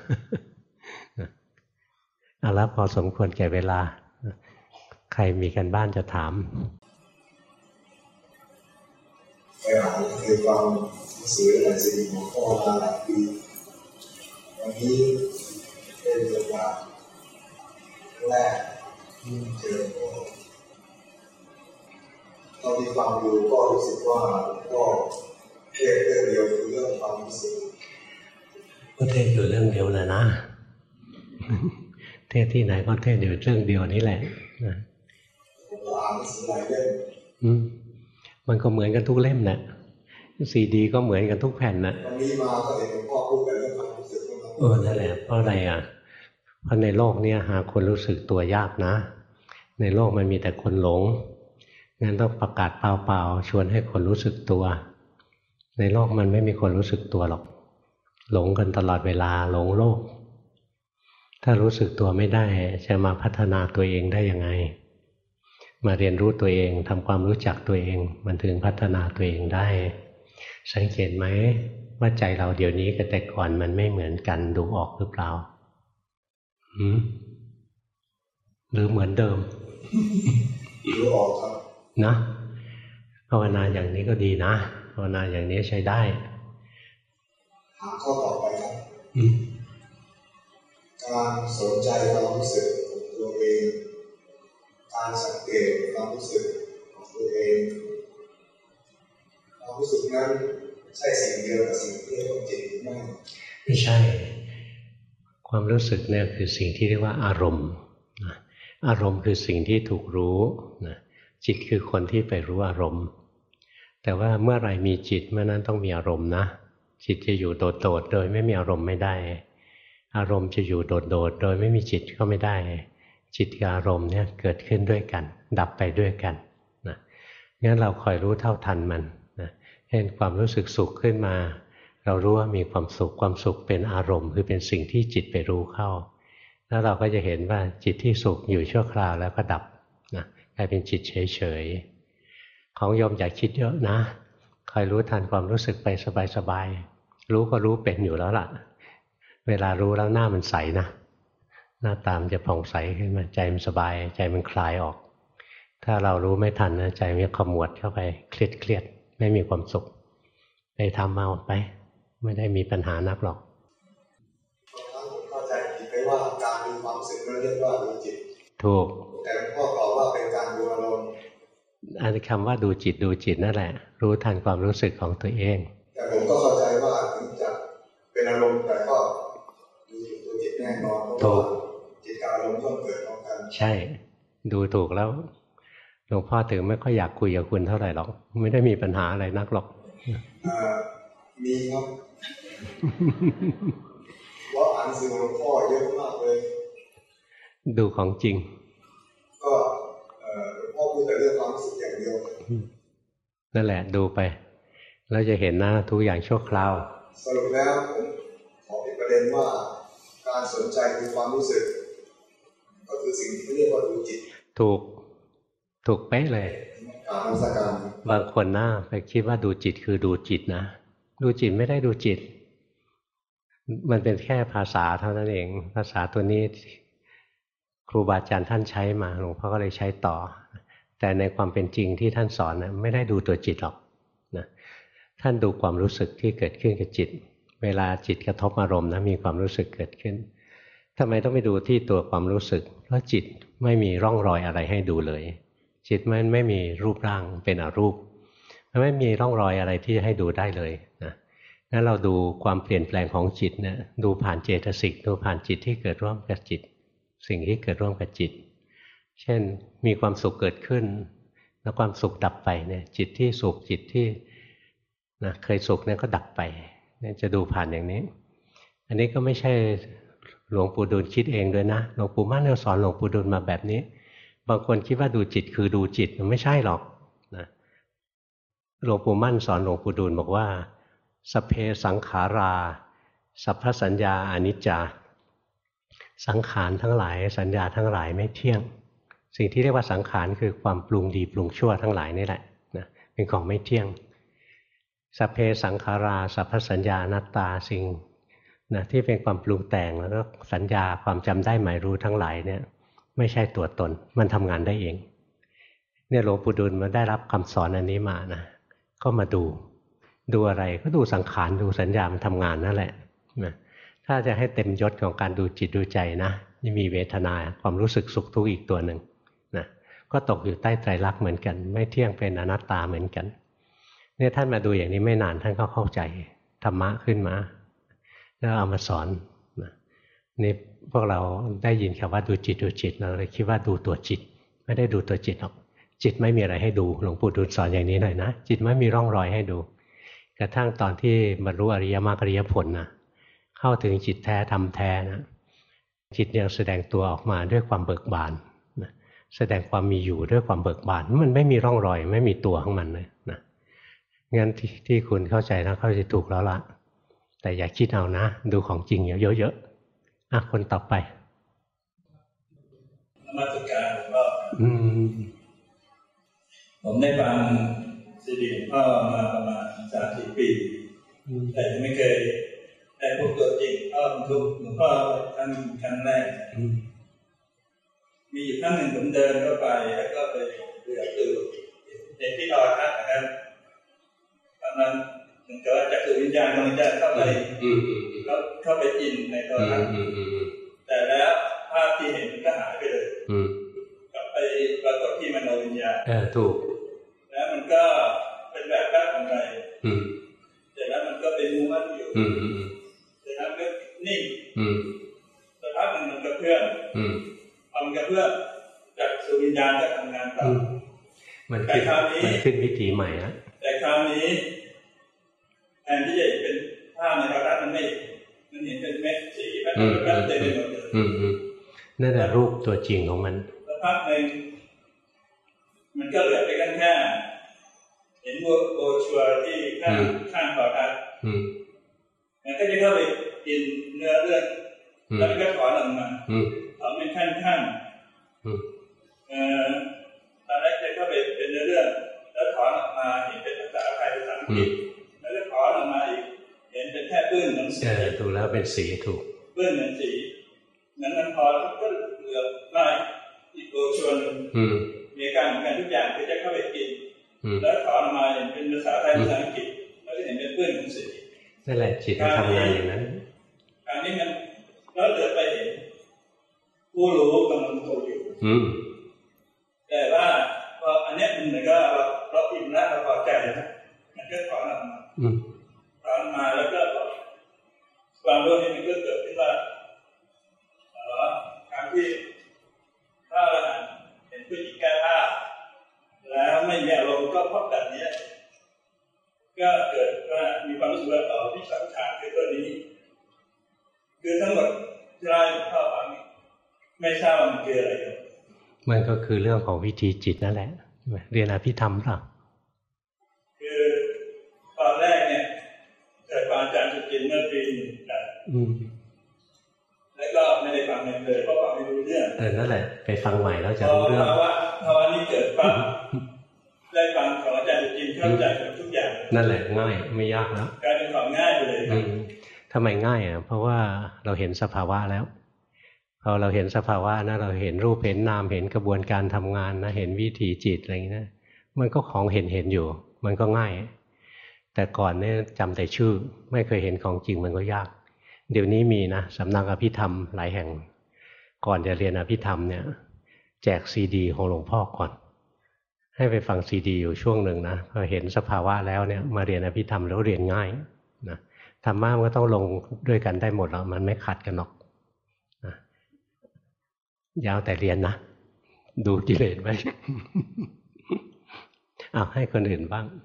เอาละพอสมควรแก่เวลาใครมีกันบ้านจะถามไปอ่านเคยฟังหนังสืออะไรสิ่งของพ่อมาหลายปีวันนี้เป็นโอกาสแรกเจอพ่อตอนที่ฟังดูก็รู้สึกว่าก็เทศเรื่องเดียวคือเรื่องความรู้สึกก็เทศอยู่เรื่องเดียวเลยนะเทศที่ไหนก็เทศอยู่เรื่องเดียวนี้แหละผมอ่านหนังสือหลายเล่มมันก็เหมือนกันทุกเล่มนะซีดีก็เหมือนกันทุกแผ่นนะวันนี้มาก็เห็นหลวงพ่อพูดกันเรื่องความรู้สึกนั่นแหละเพราะอะไรอ่ะเพราะในโลกนี้หาคนรู้สึกตัวยากนะในโลกมันมีแต่คนหลงงั้นต้องประกาศเปล่าๆชวนให้คนรู้สึกตัวในโลกมันไม่มีคนรู้สึกตัวหรอกหลงกันตลอดเวลาหลงโลกถ้ารู้สึกตัวไม่ได้จะมาพัฒนาตัวเองได้ยังไงมาเรียนรู้ตัวเองทำความรู้จักตัวเองมันถึงพัฒนาตัวเองได้สังเกตไหมว่าใจเราเดี๋ยวนี้กับแต่ก่อนมันไม่เหมือนกันดูออกหรือเปล่าหรือเหมือนเดิมดูออกครับนะภาวนาอย่างนี้ก็ดีนะภาวนาอย่างนี้ใช้ได้ถามข้อต่อไปครับการสนใจความรู้สึกของตัวเองการสังเกตความรู้สึกของตัวเองความรู้สึกนั้นใช่สิ่งเดียวกับสิ่งที่เรียกว่าจิตหรือไม่ไม่ใช่ความรู้สึกเนี่ยคือสิ่งที่เรียกว่าอารมณ์อารมณ์คือสิ่งที่ถูกรู้จิตคือคนที่ไปรู้อารมณ์แต่ว่าเมื่อไรมีจิตเมื่อนั้นต้องมีอารมณ์นะจิตจะอยู่โดดๆโดยไม่มีอารมณ์ไม่ได้อารมณ์จะอยู่โดดๆโดยไม่มีจิตก็ไม่ได้จิตกับอารมณ์เนี่ยเกิดขึ้นด้วยกันดับไปด้วยกันนะงั้นเราคอยรู้เท่าทันมันนะเห็นความรู้สึกสุขขึ้นมาเรารู้ว่ามีความสุขความสุขเป็นอารมณ์คือเป็นสิ่งที่จิตไปรู้เข้าแล้วเราก็จะเห็นว่าจิตที่สุขอยู่ชั่วคราวแล้วก็ดับนะกลายเป็นจิตเฉยๆของโยมอยากคิดเยอะนะคอยรู้ทันความรู้สึกไปสบายๆรู้ก็รู้เป็นอยู่แล้วล่ะเวลารู้แล้วหน้ามันใสนะหน้าตามจะผ่องใสขึ้นมาใจมันสบายใจมันคลายออกถ้าเรารู้ไม่ทันนะใจมันขมวดเข้าไปเครียดไม่มีความสุขไปทำเอาไปไม่ได้มีปัญหานักหรอกเข้าใจผิดไปว่าการดูความรู้สึกนั่นเรียกว่าดูจิตถูกแต่หลวงพ่อบอกว่าเป็นการดูอารมณ์อันคำว่าดูจิตนั่นแหละรู้ทันความรู้สึกของตัวเองแต่ผมก็เข้าใจว่าถึงจะเป็นอารมณ์แต่ก็ดูตัวจิตแน่นอนเพราะว่าจิตกับอารมณ์ต้องเกิดพร้อมกันใช่ดูถูกแล้วหลวงพ่อถึงไม่ค่อยอยากคุยกับคุณเท่าไหร่หรอกไม่ได้มีปัญหาอะไรนักหรอกมีครับเพราะอ่านสื่อหลวงพ่อเยอะมากเลยดูของจริงก็หลวงพ่อพูดแต่เรื่องความรู้สึกอย่างเดียวนั่นแหละดูไปแล้วจะเห็นนะทุกอย่างชั่วคราวสรุปแล้วผมขอเป็นประเด็นว่าการสนใจคือความรู้สึกก็คือสิ่งที่เรียกว่าดูจิตถูกเป๊ะเลยบางคนนะไปคิดว่าดูจิตคือดูจิตนะดูจิตไม่ได้ดูจิตมันเป็นแค่ภาษาเท่านั้นเองภาษาตัวนี้ครูบาอาจารย์ท่านใช้มาหลวงพ่อก็เลยใช้ต่อแต่ในความเป็นจริงที่ท่านสอนนะไม่ได้ดูตัวจิตหรอกนะท่านดูความรู้สึกที่เกิดขึ้นกับจิตเวลาจิตกระทบอารมณ์นะมีความรู้สึกเกิดขึ้นทำไมต้องไปดูที่ตัวความรู้สึกเพราะจิตไม่มีร่องรอยอะไรให้ดูเลยจิตมันไม่มีรูปร่างเป็นอรูปมันไม่มีร่องรอยอะไรที่ให้ดูได้เลยนะงั้นเราดูความเปลี่ยนแปลงของจิตเนี่ยดูผ่านเจตสิกดูผ่านจิตที่เกิดร่วมกับจิตสิ่งที่เกิดร่วมกับจิตเช่นมีความสุขเกิดขึ้นแล้วความสุขดับไปเนี่ยจิตที่สุขจิตที่เคยสุขเนี่ยก็ดับไปเนี่ยจะดูผ่านอย่างนี้อันนี้ก็ไม่ใช่หลวงปู่ดูลคิดเองด้วยนะหลวงปู่มั่นเนี่ยสอนหลวงปู่ดูลมาแบบนี้บางคนคิดว่าดูจิตคือดูจิตมันไม่ใช่หรอกนะหลวงปู่มั่นสอนหลวงปู่ดูลบอกว่าสัพเพสังขาราสัพพสัญญาอนิจจาสังขารทั้งหลายสัญญาทั้งหลายไม่เที่ยงสิ่งที่เรียกว่าสังขารคือความปรุงดีปรุงชั่วทั้งหลายนี่แหละนะเป็นของไม่เที่ยงสัพเพสังขาราสัพพสัญญาอนัตตาสิ่งนะที่เป็นความปรุงแต่งแล้วก็สัญญาความจำได้หมายรู้ทั้งหลายเนี่ยไม่ใช่ตัวตนมันทำงานได้เองเนี่ยหลวงปู่ดูลมาได้รับคำสอนอันนี้มานะก็มาดูอะไรก็ดูสังขารดูสัญญามันทำงานนั่นแหละนะถ้าจะให้เต็มยศของการดูจิตดูใจนะนี่มีเวทนาความรู้สึกสุขทุกข์อีกตัวหนึ่งนะก็ตกอยู่ใต้ไตรลักษณ์เหมือนกันไม่เที่ยงเป็นอนัตตาเหมือนกันเนี่ยท่านมาดูอย่างนี้ไม่นานท่านก็เข้าใจธรรมะขึ้นมาแล้วเอามาสอนนะนี่พวกเราได้ยินคำว่าดูจิตเราเลยคิดว่าดูตัวจิตไม่ได้ดูตัวจิตหรอกจิตไม่มีอะไรให้ดูหลวงปู่ดูลสอนอย่างนี้หน่อยนะจิตไม่มีร่องรอยให้ดูกระทั่งตอนที่บรรลุอริยมรรคอริยผลนะเข้าถึงจิตแท้ธรรมแท้นะจิตยังแสดงตัวออกมาด้วยความเบิกบานนะแสดงความมีอยู่ด้วยความเบิกบานมันไม่มีร่องรอยไม่มีตัวของมันเลยนะงั้นที่คุณเข้าใจนะเข้าใจถูกแล้วละแต่อย่าคิดเอานะดูของจริงเยอะๆคนต่อไปนมัสการหลวงพ่อผมได้ฟังซีดีหลวงพ่อมาประมาณ 3-4 ปีแต่ยังไม่เคยได้พบตัวจริงก็ทุกหลวงพ่อครั้งแรกมีอยู่ครั้งหนึ่งผมเดินเข้าไปแล้วก็ไปเหลือบดูเห็นที่รอทัศน์นะครับตอนนั้นเหมือนกับว่าจักรวิญญาณมันจะเข้าไปอินในตัวทัศน์แต่แล้วภาพที่เห็นมันก็หายไปเลยกลับไปปรากฏที่มโนวิญญาณถูกแล้วมันก็เป็นแบบแป๊บของใจแต่แล้วมันก็เป็นม้วนอยู่แต่แล้วก็นิ่งสักพักหนึ่งมันก็เพื่อนพอมันก็เพื่อนจากสุวิญญาณจะทำงานต่อมันขึ้นวิถีใหม่แล้วแต่คราวนี้แทนที่จะเป็นภาพในกระดาษมันเห็นเป็นเม็ดสีแบบเต็มไปหมดเลยนั่นแหละรูปตัวจริงของมันสักพักหนึ่งมันก็เหลือไปกันแค่เห็นโบชัวที่ข้างขอทัศน์มันก็จะเข้าไปกินเนื้อเรื่องแล้วมันก็ถอนออกมาถอนเป็นขั้นตอนแรกจะเข้าไปเป็นเนื้อเรื่องแล้วถอนออกมาเห็นเป็นภาษาไทยภาษาอังกฤษแล้วก็ถอนออกมาอีกเห็นเป็นแค่ปื้นเหมือนสีถูกแล้วเป็นสีถูกปื้นเหมือนสีนั้นพอก็เหลือมาอีกโบชัวนึงมีการเหมือนกันทุกอย่างที่จะเข้าไปกินแล้วถอนออกมาเห็นเป็นภาษาไทยภาษาอังกฤษแล้วก็เห็นเป็นปื้นเหมือนสีนั่นแหละจิตมันทำงานอย่างนั้นการนี้มันแล้วเหลือไปเห็นผู้รู้กำลังโตอยู่แต่ว่าพออันนี้มันก็เราอิ่มแล้วเราพอใจนะมันก็ถอนออกมาถอนมาแล้วก็ความรู้นี้มันก็เกิดขึ้นว่าการที่ถ้าเราเห็นผู้หญิงแก้ผ้าแล้วไม่มีอารมณ์ก็เพราะแบบนี้ก็เกิดว่ามีความรู้สึกว่าวิสังขารคือตัวนี้คือทั้งหมดที่เราเข้าฟังไม่ทราบมันคืออะไรกันมันก็คือเรื่องของวิธีจิตนั่นแหละเรียนอภิธรรมหรอคือตอนแรกเนี่ยเกิดฟังอาจารย์สุจินเมื่อปี18แล้วก็ไม่ได้ฟังเลยเพราะว่าไม่รู้เรื่องนั่นแหละไปฟังใหม่แล้วจะรู้เรื่องเพราะว่านี่เกิดฟังได้ฟังของอาจารย์สุจินเข้าใจทุกอย่างนั่นแหละง่ายไม่ยากแล้วกลายเป็นของง่ายไปเลยทำไมง่ายเพราะว่าเราเห็นสภาวะแล้วพอเราเห็นสภาวะนะเราเห็นรูปเห็นนามเห็นกระบวนการทำงานนะเห็นวิถีจิตอะไรอย่างนี้นะมันก็ของเห็นอยู่มันก็ง่ายแต่ก่อนเนี่ยจำแต่ชื่อไม่เคยเห็นของจริงมันก็ยากเดี๋ยวนี้มีนะสำนักอภิธรรมหลายแห่งก่อนจะเรียนอภิธรรมเนี่ยแจกซีดีของหลวงพ่อก่อนให้ไปฟังซีดีอยู่ช่วงหนึ่งนะพอเห็นสภาวะแล้วเนี่ยมาเรียนอภิธรรมแล้วเรียนง่ายนะธรรมะมันก็ต้องลงด้วยกันได้หมดหรอกมันไม่ขัดกันหรอกยาวแต่เรียนนะดูกิเลสไว้ ให้คนอื่นบ้าง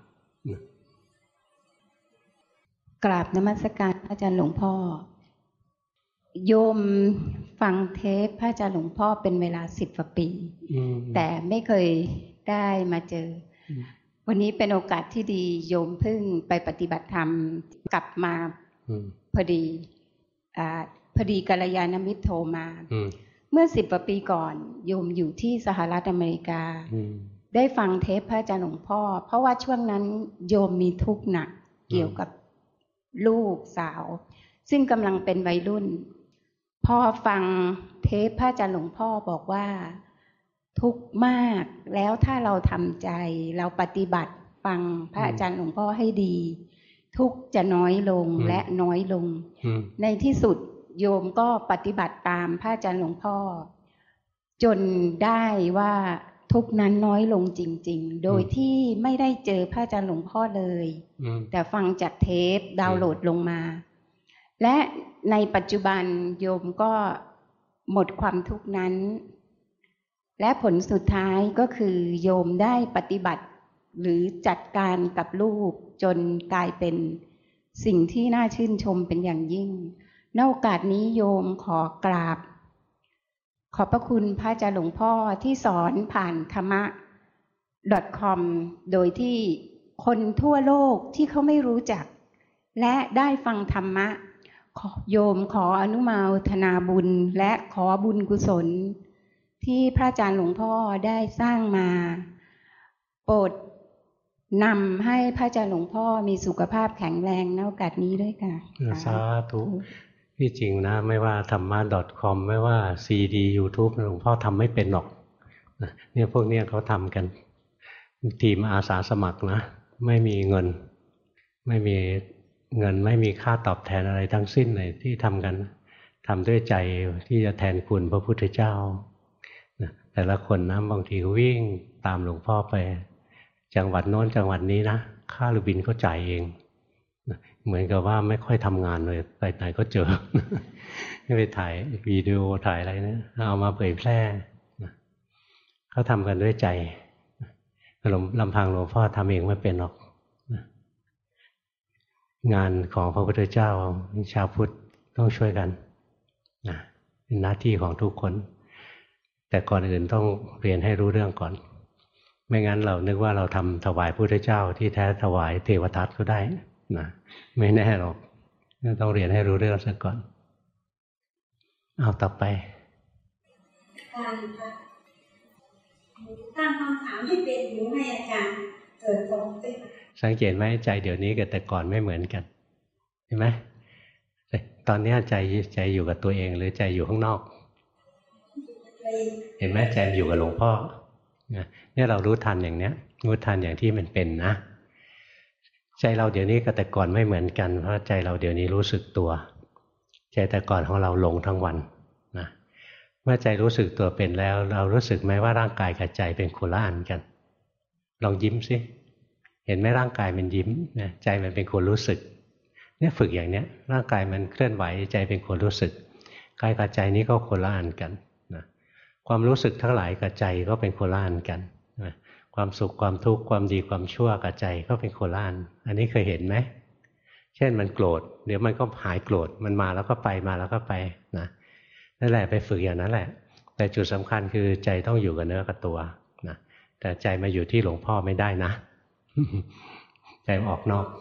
กราบนมัสการอาจารย์หลวงพ่อโยมฟังเทปพระอาจารย์หลวงพ่อเป็นเวลา10 กว่าปีแต่ไม่เคยได้มาเจอวันนี้เป็นโอกาสที่ดีโยมเพิ่งไปปฏิบัติธรรมกลับมาพอดีกัลยาณมิตรโทรมาเมื่อ10 กว่าปีก่อนโยมอยู่ที่สหรัฐอเมริกาได้ฟังเทปพระอาจารย์หลวงพ่อเพราะว่าช่วงนั้นโยมมีทุกข์หนักเกี่ยวกับลูกสาวซึ่งกำลังเป็นวัยรุ่นพอฟังเทปพระอาจารย์หลวงพ่อบอกว่าทุกข์มากแล้วถ้าเราทำใจเราปฏิบัติฟังพระอาจารย์หลวงพ่อให้ดีทุกข์จะน้อยลงและน้อยลงในที่สุดโยมก็ปฏิบัติตามพระอาจารย์หลวงพ่อจนได้ว่าทุกข์นั้นน้อยลงจริงๆโดยที่ไม่ได้เจอพระอาจารย์หลวงพ่อเลยแต่ฟังจากเทปดาวน์โหลดลงมาและในปัจจุบันโยมก็หมดความทุกข์นั้นและผลสุดท้ายก็คือโยมได้ปฏิบัติหรือจัดการกับลูกจนกลายเป็นสิ่งที่น่าชื่นชมเป็นอย่างยิ่งในโอกาสนี้โยมขอกราบขอบพระคุณพระอาจารย์หลวงพ่อที่สอนผ่านธรรมะ .com โดยที่คนทั่วโลกที่เขาไม่รู้จักและได้ฟังธรรมะโยมขออนุโมทนาบุญและขอบุญกุศลที่พระอาจารย์หลวงพ่อได้สร้างมาโปรดนำให้พระอาจารย์หลวงพ่อมีสุขภาพแข็งแรงในโอกาสนี้ด้วยค่ะสาธุที่จริงนะไม่ว่าธรรมะ .com ไม่ว่า CD YouTube หลวงพ่อทำไม่เป็นหรอกเนี่ยพวกเนี้ยเขาทำกันทีมอาสาสมัครนะไม่มีเงินไม่มีค่าตอบแทนอะไรทั้งสิ้นเลยที่ทำกันทำด้วยใจที่จะแทนคุณพระพุทธเจ้าแต่ละคนนะบางทีวิ่งตามหลวงพ่อไปจังหวัดโน้นจังหวัดนี้นะค่าเรือบินเขาจ่ายเองเหมือนกับว่าไม่ค่อยทำงานเลยไปไหนก็เจอไปถ่ายวิดีโอถ่ายอะไรนะเอามาเผยแพร่เขาทำกันด้วยใจลำพังหลวงพ่อทำเองไม่เป็นหรอกงานของพระพุทธเจ้าชาวพุทธต้องช่วยกันเป็นหน้าที่ของทุกคนแต่ก่อนอื่นต้องเรียนให้รู้เรื่องก่อนไม่งั้นเรานึกว่าเราทำถวายพระพุทธเจ้าที่แท้ถวายเทวทัตก็ได้นะไม่แน่หรอกต้องเรียนให้รู้เรื่องซะก่อนเอาต่อไปตั้งคำถามให้เป็นหรือให้อาจารย์เกิดความเป็นสังเกตไหมใจเดี๋ยวนี้กับแต่ก่อนไม่เหมือนกันเห็นไหมตอนนี้ใจอยู่กับตัวเองหรือใจอยู่ข้างนอกเห็นไหมใจอยู่กับหลวงพ่อเนี่ยเรารู้ทันอย่างเนี้ยรู้ทันอย่างที่มันเป็นนะใจเราเดี๋ยวนี้กับแต่ก่อนไม่เหมือนกันเพราะใจเราเดี๋ยวนี้รู้สึกตัวใจแต่ก่อนของเราหลงทั้งวันนะเมื่อใจรู้สึกตัวเป็นแล้วเรารู้สึกไหมว่าร่างกายกับใจเป็นคนละอันกันลองยิ้มสิเห็นไหมร่างกายมันยิ้มนะใจมันเป็นคนรู้สึกเนี่ยฝึกอย่างเนี้ยร่างกายมันเคลื่อนไหวใจเป็นคนรู้สึกกายกับใจนี้ก็คนละอันกันนะความรู้สึกทั้งหลายกับใจก็เป็นคนละอันกันนะความสุขความทุกข์ความดีความชั่วกับใจก็เป็นคนละอันอันนี้เคยเห็นไหมเช่นมันโกรธเดี๋ยวมันก็หายโกรธมันมาแล้วก็ไปมาแล้วก็ไปนะนั่นแหละไปฝึกอย่างนั้นแหละแต่จุดสำคัญคือใจต้องอยู่กับเนื้อกับตัวนะแต่ใจมาอยู่ที่หลวงพ่อไม่ได้นะใจออกนอก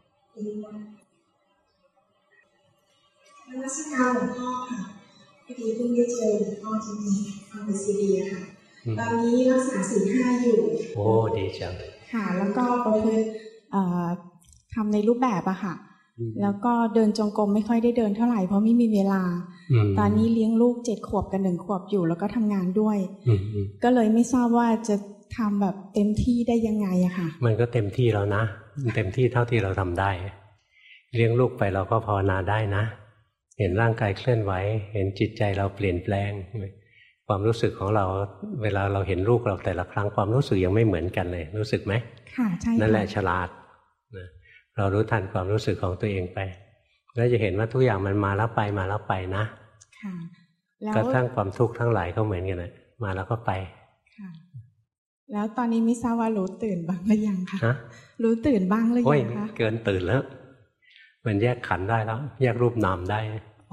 นมัสการหลวงพ่อค่ะพอดีเพิ่งได้เจอหลวงพ่อจริงๆฟังในซีดีค่ะตอนนี้รักษาศีล 5อยู่โอ้ดีจังค่ะแล้วก็ประพฤติทำในรูปแบบอะค่ะแล้วก็เดินจงกรมไม่ค่อยได้เดินเท่าไหร่เพราะไม่มีเวลาตอนนี้เลี้ยงลูก7 ขวบกับ1 ขวบอยู่แล้วก็ทำงานด้วยก็เลยไม่ทราบว่าจะทำแบบเต็มที่ได้ยังไงอะค่ะมันก็เต็มที่แล้วนะเต็มที่เท่าที่เราทำได้เลี้ยงลูกไปเราก็ภาวนาได้นะเห็นร่างกายเคลื่อนไหวเห็นจิตใจเราเปลี่ยนแปลงความรู้สึกของเราเวลาเราเห็นลูกเราแต่ละครั้งความรู้สึกยังไม่เหมือนกันเลยรู้สึกไหมค่ะใช่นั่นแหละฉลาดเรารู้ทันความรู้สึกของตัวเองไปแล้วจะเห็นว่าทุกอย่างมันมาแล้วไปมาแล้วไปนะค่ะกระทั่งความทุกข์ทั้งหลายก็เหมือนกันเลยมาแล้วก็ไปค่ะแล้วตอนนี้ไม่ทราบว่ารู้ตื่นบ้างหรือยังคะรู้ตื่นบ้างหรือยังคะเกินตื่นแล้วมันแยกขันธ์ได้แล้วแยกรูปนามได้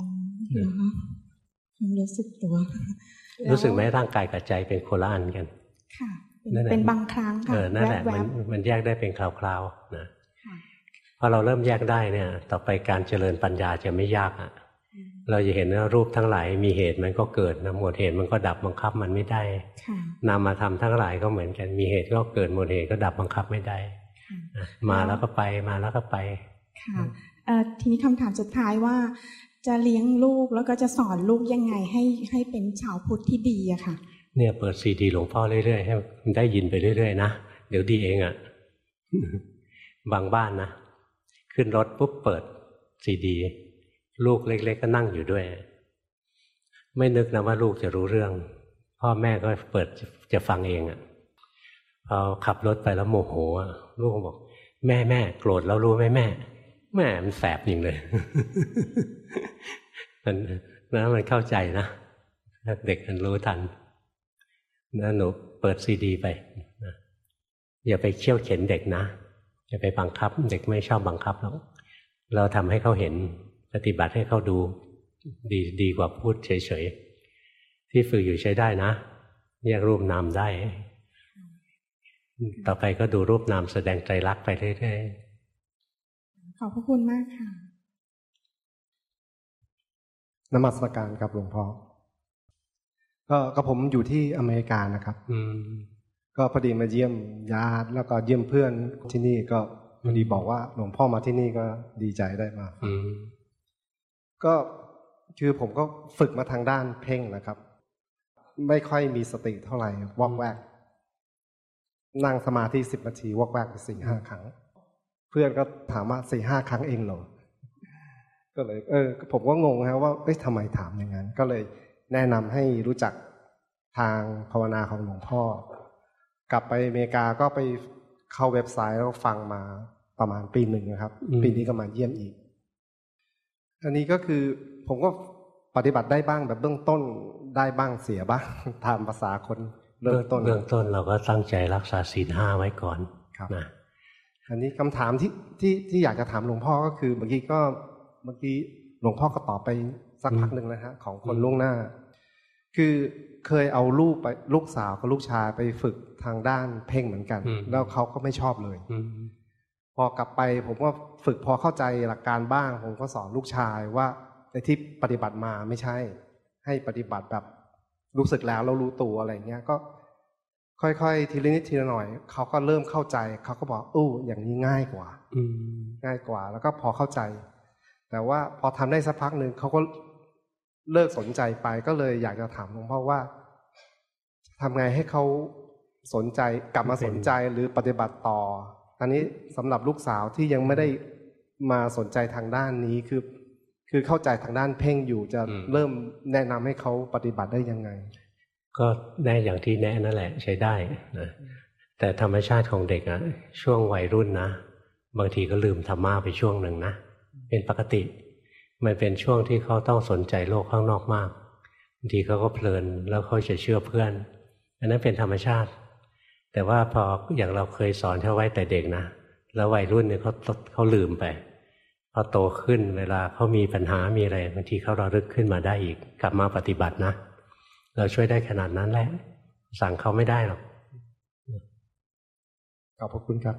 รู้สึกตัวรู้สึกไหมร่างกายกับใจเป็นคนละอันกันค่ะเป็นบางครั้งค่ะนั่นแหละมันแยกได้เป็นคราวๆนะพอเราเริ่มแยกได้เนี่ยต่อไปการเจริญปัญญาจะไม่ยากอ่ะเราจะเห็นว่ารูปทั้งหลายมีเหตุมันก็เกิดนะหมดเหตุมันก็ดับบังคับมันไม่ได้นามธรรมทั้งหลายก็เหมือนกันมีเหตุก็เกิดหมดเหตุก็ดับบังคับไม่ได้มาแล้วก็ไปมาแล้วก็ไปค่ะทีนี้คำถามสุดท้ายว่าจะเลี้ยงลูกแล้วก็จะสอนลูกยังไงให้เป็นชาวพุทธที่ดีอะค่ะเนี่ยเปิดซีดีหลวงพ่อเรื่อยๆให้มันได้ยินไปเรื่อยๆนะเดี๋ยวดีเองอะบางบ้านนะขึ้นรถปุ๊บเปิดซีดีลูกเล็กๆก็นั่งอยู่ด้วยไม่นึกนะว่าลูกจะรู้เรื่องพ่อแม่ก็เปิดจะฟังเองอะพอขับรถไปแล้วโมโหลูกบอกแม่โกรธแล้วรู้ไหมแม่มันแสบจริงเลยมันเข้าใจนะเด็กมันรู้ทันนะหนูเปิดซีดีไปอย่าไปเขี่ยวเข็นเด็กนะอย่าไปบังคับเด็กไม่ชอบบังคับหรอกเราทำให้เขาเห็นปฏิบัติให้เขาดูดีกว่าพูดเฉยๆที่ฝึกอยู่ใช้ได้นะแยกรูปนามได้ต่อไปก็ดูรูปนามแสดงไตรลักษณ์ไปเรื่อยๆขอบพระคุณมากค่ะนมัสการครับหลวงพ่อก็ผมอยู่ที่อเมริกานะครับก็พอดีมาเยี่ยมญาติแล้วก็เยี่ยมเพื่อนที่นี่ก็พอดีบอกว่าหลวงพ่อมาที่นี่ก็ดีใจได้มาก็คือผมก็ฝึกมาทางด้านเพ่งนะครับไม่ค่อยมีสติเท่าไหร่วอกแวกนั่งสมาธิ10 นาทีวอกแวกไป 4-5 ครั้งเพื่อนก็ถามว่า 4-5 ครั้งเองเหรอก็เลยผมก็งงครับว่าทำไมถามอย่างนั้นก็เลยแนะนำให้รู้จักทางภาวนาของหลวงพ่อกลับไปอเมริกาก็ไปเข้าเว็บไซต์แล้วฟังมาประมาณปีหนึ่งนะครับปีนี้ก็มาเยี่ยมอีกอันนี้ก็คือผมก็ปฏิบัติได้บ้างแบบเบื้องต้นได้บ้างเสียบ้างตามภาษาคนเบื้องต้นเราก็ตั้งใจรักษาศีล 5ไว้ก่อนนะอันนี้คำถามที่อยากจะถามหลวงพ่อก็คือเมื่อกี้หลวงพ่อก็ตอบไปสักพักหนึ่งนะฮะของคนล่วงหน้าคือเคยเอาลูกสาวกับลูกชายไปฝึกทางด้านเพ่งเหมือนกันแล้วเขาก็ไม่ชอบเลยพอกลับไปผมก็ฝึกพอเข้าใจหลักการบ้างผมก็สอนลูกชายว่าในที่ปฏิบัติมาไม่ใช่ให้ปฏิบัติแบบรู้สึกแล้วรู้ตัวอะไรเงี้ยก็ค่อยๆทีละนิดทีละหน่อยเขาก็เริ่มเข้าใจเขาก็บอกอย่างนี้ง่ายกว่าแล้วก็พอเข้าใจแต่ว่าพอทำได้สักพักหนึ่งเขาก็เลิกสนใจไปก็เลยอยากจะถามหลวงพ่อว่าทำไงให้เขาสนใจกลับมาสนใจหรือปฏิบัติต่อตอนนี้สำหรับลูกสาวที่ยังไม่ได้มาสนใจทางด้านนี้คือเข้าใจทางด้านเพ่งอยู่จะเริ่มแนะนำให้เขาปฏิบัติได้ยังไงก็ได้อย่างที่แนะนั่นแหละใช้ได้นะแต่ธรรมชาติของเด็กอะช่วงวัยรุ่นนะบางทีก็ลืมธรรมะไปช่วงหนึ่งนะเป็นปกติมันเป็นช่วงที่เขาต้องสนใจโลกข้างนอกมากบางทีเขาก็เพลินแล้วเขาจะเชื่อเพื่อนอันนั้นเป็นธรรมชาติแต่ว่าพออย่างเราเคยสอนเขาไว้แต่เด็กนะแล้ววัยรุ่นเนี่ยเขาลืมไปพอโตขึ้นเวลาเขามีปัญหามีอะไรบางทีเขาระลึกขึ้นมาได้อีกกลับมาปฏิบัตินะเราช่วยได้ขนาดนั้นแหละสั่งเขาไม่ได้หรอกขอบพระคุณครับ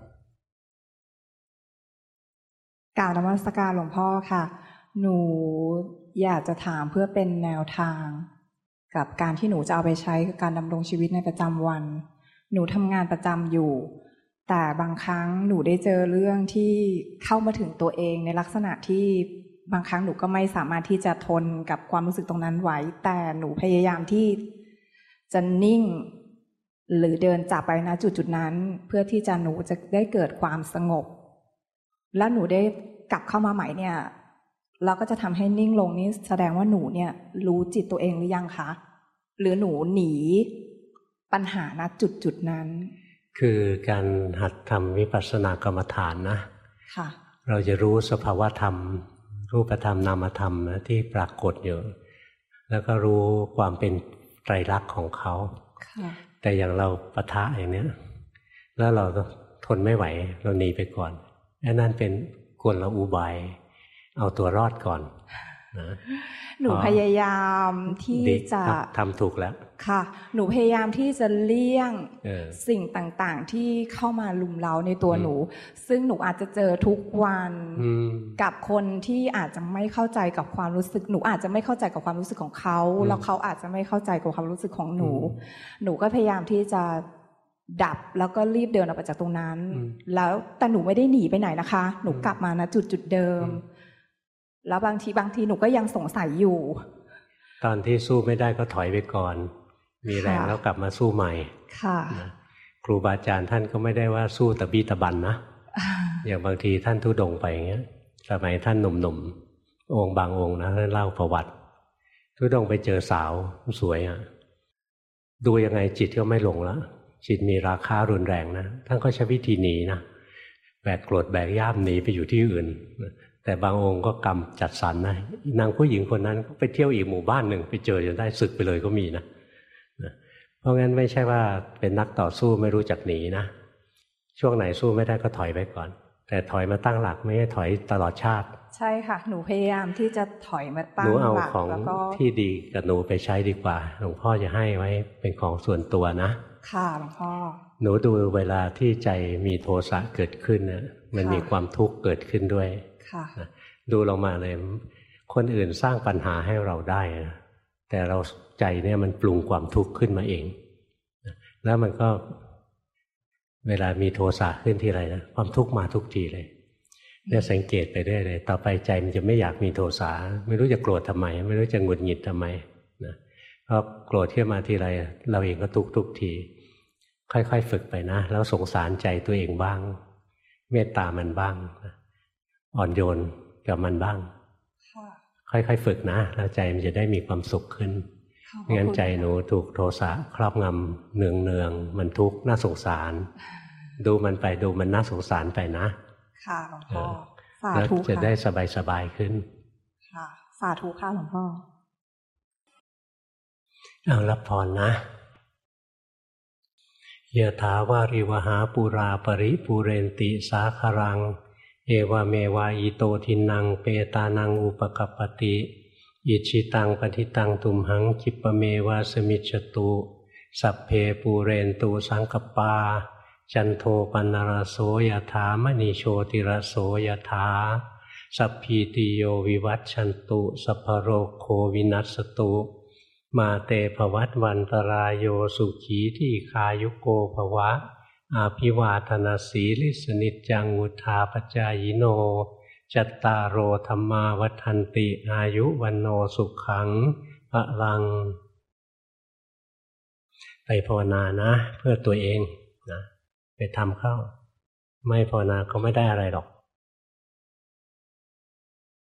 กราบนมัสการหลวงพ่อค่ะหนูอยากจะถามเพื่อเป็นแนวทางกับการที่หนูจะเอาไปใช้กับการดำรงชีวิตในประจำวันหนูทำงานประจำอยู่แต่บางครั้งหนูได้เจอเรื่องที่เข้ามาถึงตัวเองในลักษณะที่บางครั้งหนูก็ไม่สามารถที่จะทนกับความรู้สึกตรงนั้นไว้แต่หนูพยายามที่จะนิ่งหรือเดินจากไปณจุดนั้นเพื่อที่หนูจะได้เกิดความสงบแล้วหนูได้กลับเข้ามาใหม่เนี่ยเราก็จะทำให้นิ่งลงนี้แสดงว่าหนูเนี่ยรู้จิตตัวเองหรือยังคะหรือหนูหนีปัญหาณจุดนั้นคือการหัดทำวิปัสสนากรรมฐานนะค่ะเราจะรู้สภาวะธรรมรูปธรรมนามธรรมนะที่ปรากฏอยู่แล้วก็รู้ความเป็นไตรลักษณ์ของเขาแต่อย่างเราปะทะอย่างเนี้ยแล้วเราทนไม่ไหวเราหนีไปก่อนนั่นเป็นกลอุบายเอาตัวรอดก่อนนะหนูพยายามที่จะทำถูกแล้วค่ะหนูพยายามที่จะเลี่ยงสิ่งต่างๆที่เข้ามาลุมเร้าในตัวหนูซึ่งหนูอาจจะเจอทุกวันกับคนที่อาจจะไม่เข้าใจกับความรู้สึกหนูอาจจะไม่เข้าใจกับความรู้สึกของเขาแล้วเขาอาจจะไม่เข้าใจกับความรู้สึกของหนูก็พยายามที่จะดับแล้วก็รีบเดินออกไปจากตรงนั้นแล้วแต่หนูไม่ได้หนีไปไหนนะคะหนูกลับมาณจุดเดิมแล้วบางทีหนูก็ยังสงสัยอยู่ตอนที่สู้ไม่ได้ก็ถอยไปก่อนมีแรงแล้วกลับมาสู้ใหม่ค่ะครูบาอาจารย์ท่านก็ไม่ได้ว่าสู้ตะบี้ตะบันนะอย่างบางทีท่านทุดงไปอย่างเงี้ยสมัยท่านหนุ่มๆองค์บางองค์นะเล่าประวัติทุดงไปเจอสาวสวยอ่ะดูยังไงจิตก็ไม่ลงแล้วจิตมีราคารุนแรงนะท่านก็ใช้วิธีหนีนะแบกโกรธแบกย่ามหนีไปอยู่ที่อื่นแต่บางองค์ก็กรรมจัดสรรนะนางผู้หญิงคนนั้นก็ไปเที่ยวอีกหมู่บ้านหนึ่งไปเจอจนได้สึกไปเลยก็มีนะเพราะงั้นไม่ใช่ว่าเป็นนักต่อสู้ไม่รู้จักหนีนะช่วงไหนสู้ไม่ได้ก็ถอยไปก่อนแต่ถอยมาตั้งหลักไม่ใช่ถอยตลอดชาติใช่ค่ะหนูพยายามที่จะถอยมาตั้งหลักหนูเอาของที่ดีกับหนูไปใช้ดีกว่าหลวงพ่อจะให้ไว้เป็นของส่วนตัวนะค่ะหลวงพ่อหนูดูเวลาที่ใจมีโทสะเกิดขึ้นนะมันมีความทุกข์เกิดขึ้นด้วยดูลงมาเลยคนอื่นสร้างปัญหาให้เราได้แต่เราใจเนี่ยมันปรุงความทุกข์ขึ้นมาเองแล้วมันก็เวลามีโทสะขึ้นทีไรนะความทุกข์มาทุกทีเลยเนี่ยสังเกตไปเรื่อยเลยต่อไปใจมันจะไม่อยากมีโทสะไม่รู้จะโกรธทำไมไม่รู้จะหงุดหงิดทำไมนะเพราะโกรธขึ้นมาทีไรเราเองก็ทุกทีค่อยๆฝึกไปนะแล้วสงสารใจตัวเองบ้างเมตตามันบ้างอ่อนโยนกับมันบ้างค่อยๆฝึกนะแล้วใจมันจะได้มีความสุขขึ้นไม่งั้นใจหนูถูกโทสะครอบงำเนืองๆมันทุกข์น่าสงสารดูมันไปดูมันน่าสงสารไปนะค่ะหลวงพ่อสาธุค่ะแล้วจะได้สบายๆขึ้นค่ะสาธุค่ะหลวงพ่อเอารับพรนะยะถาวาริวหาปุราปริปุเรนติสาคารังเอวเมวะอิโตทินังเปตานังอุปกัปปติอิชิตังปฏิตังตุมหังคิปเมวะสมิจฉตุสัพเพปูเรนตุสังกปาจันโทปนรโสยถามณีโชติรโสยถาสัพพีติโยวิวัตชันตุสัพพโรโควินัสตุมาเตภวัตวันตรายโยสุขีที่คายุโกภวะอาภิวาทนาสีลิสนิจจังอุทาปจายโนจัตตารโอธรรมาวัฏันติอายุวันโนสุขังพลังไปภาวนานะเพื่อตัวเองนะไปทำเข้าไม่ภาวนาก็ไม่ได้อะไรหรอก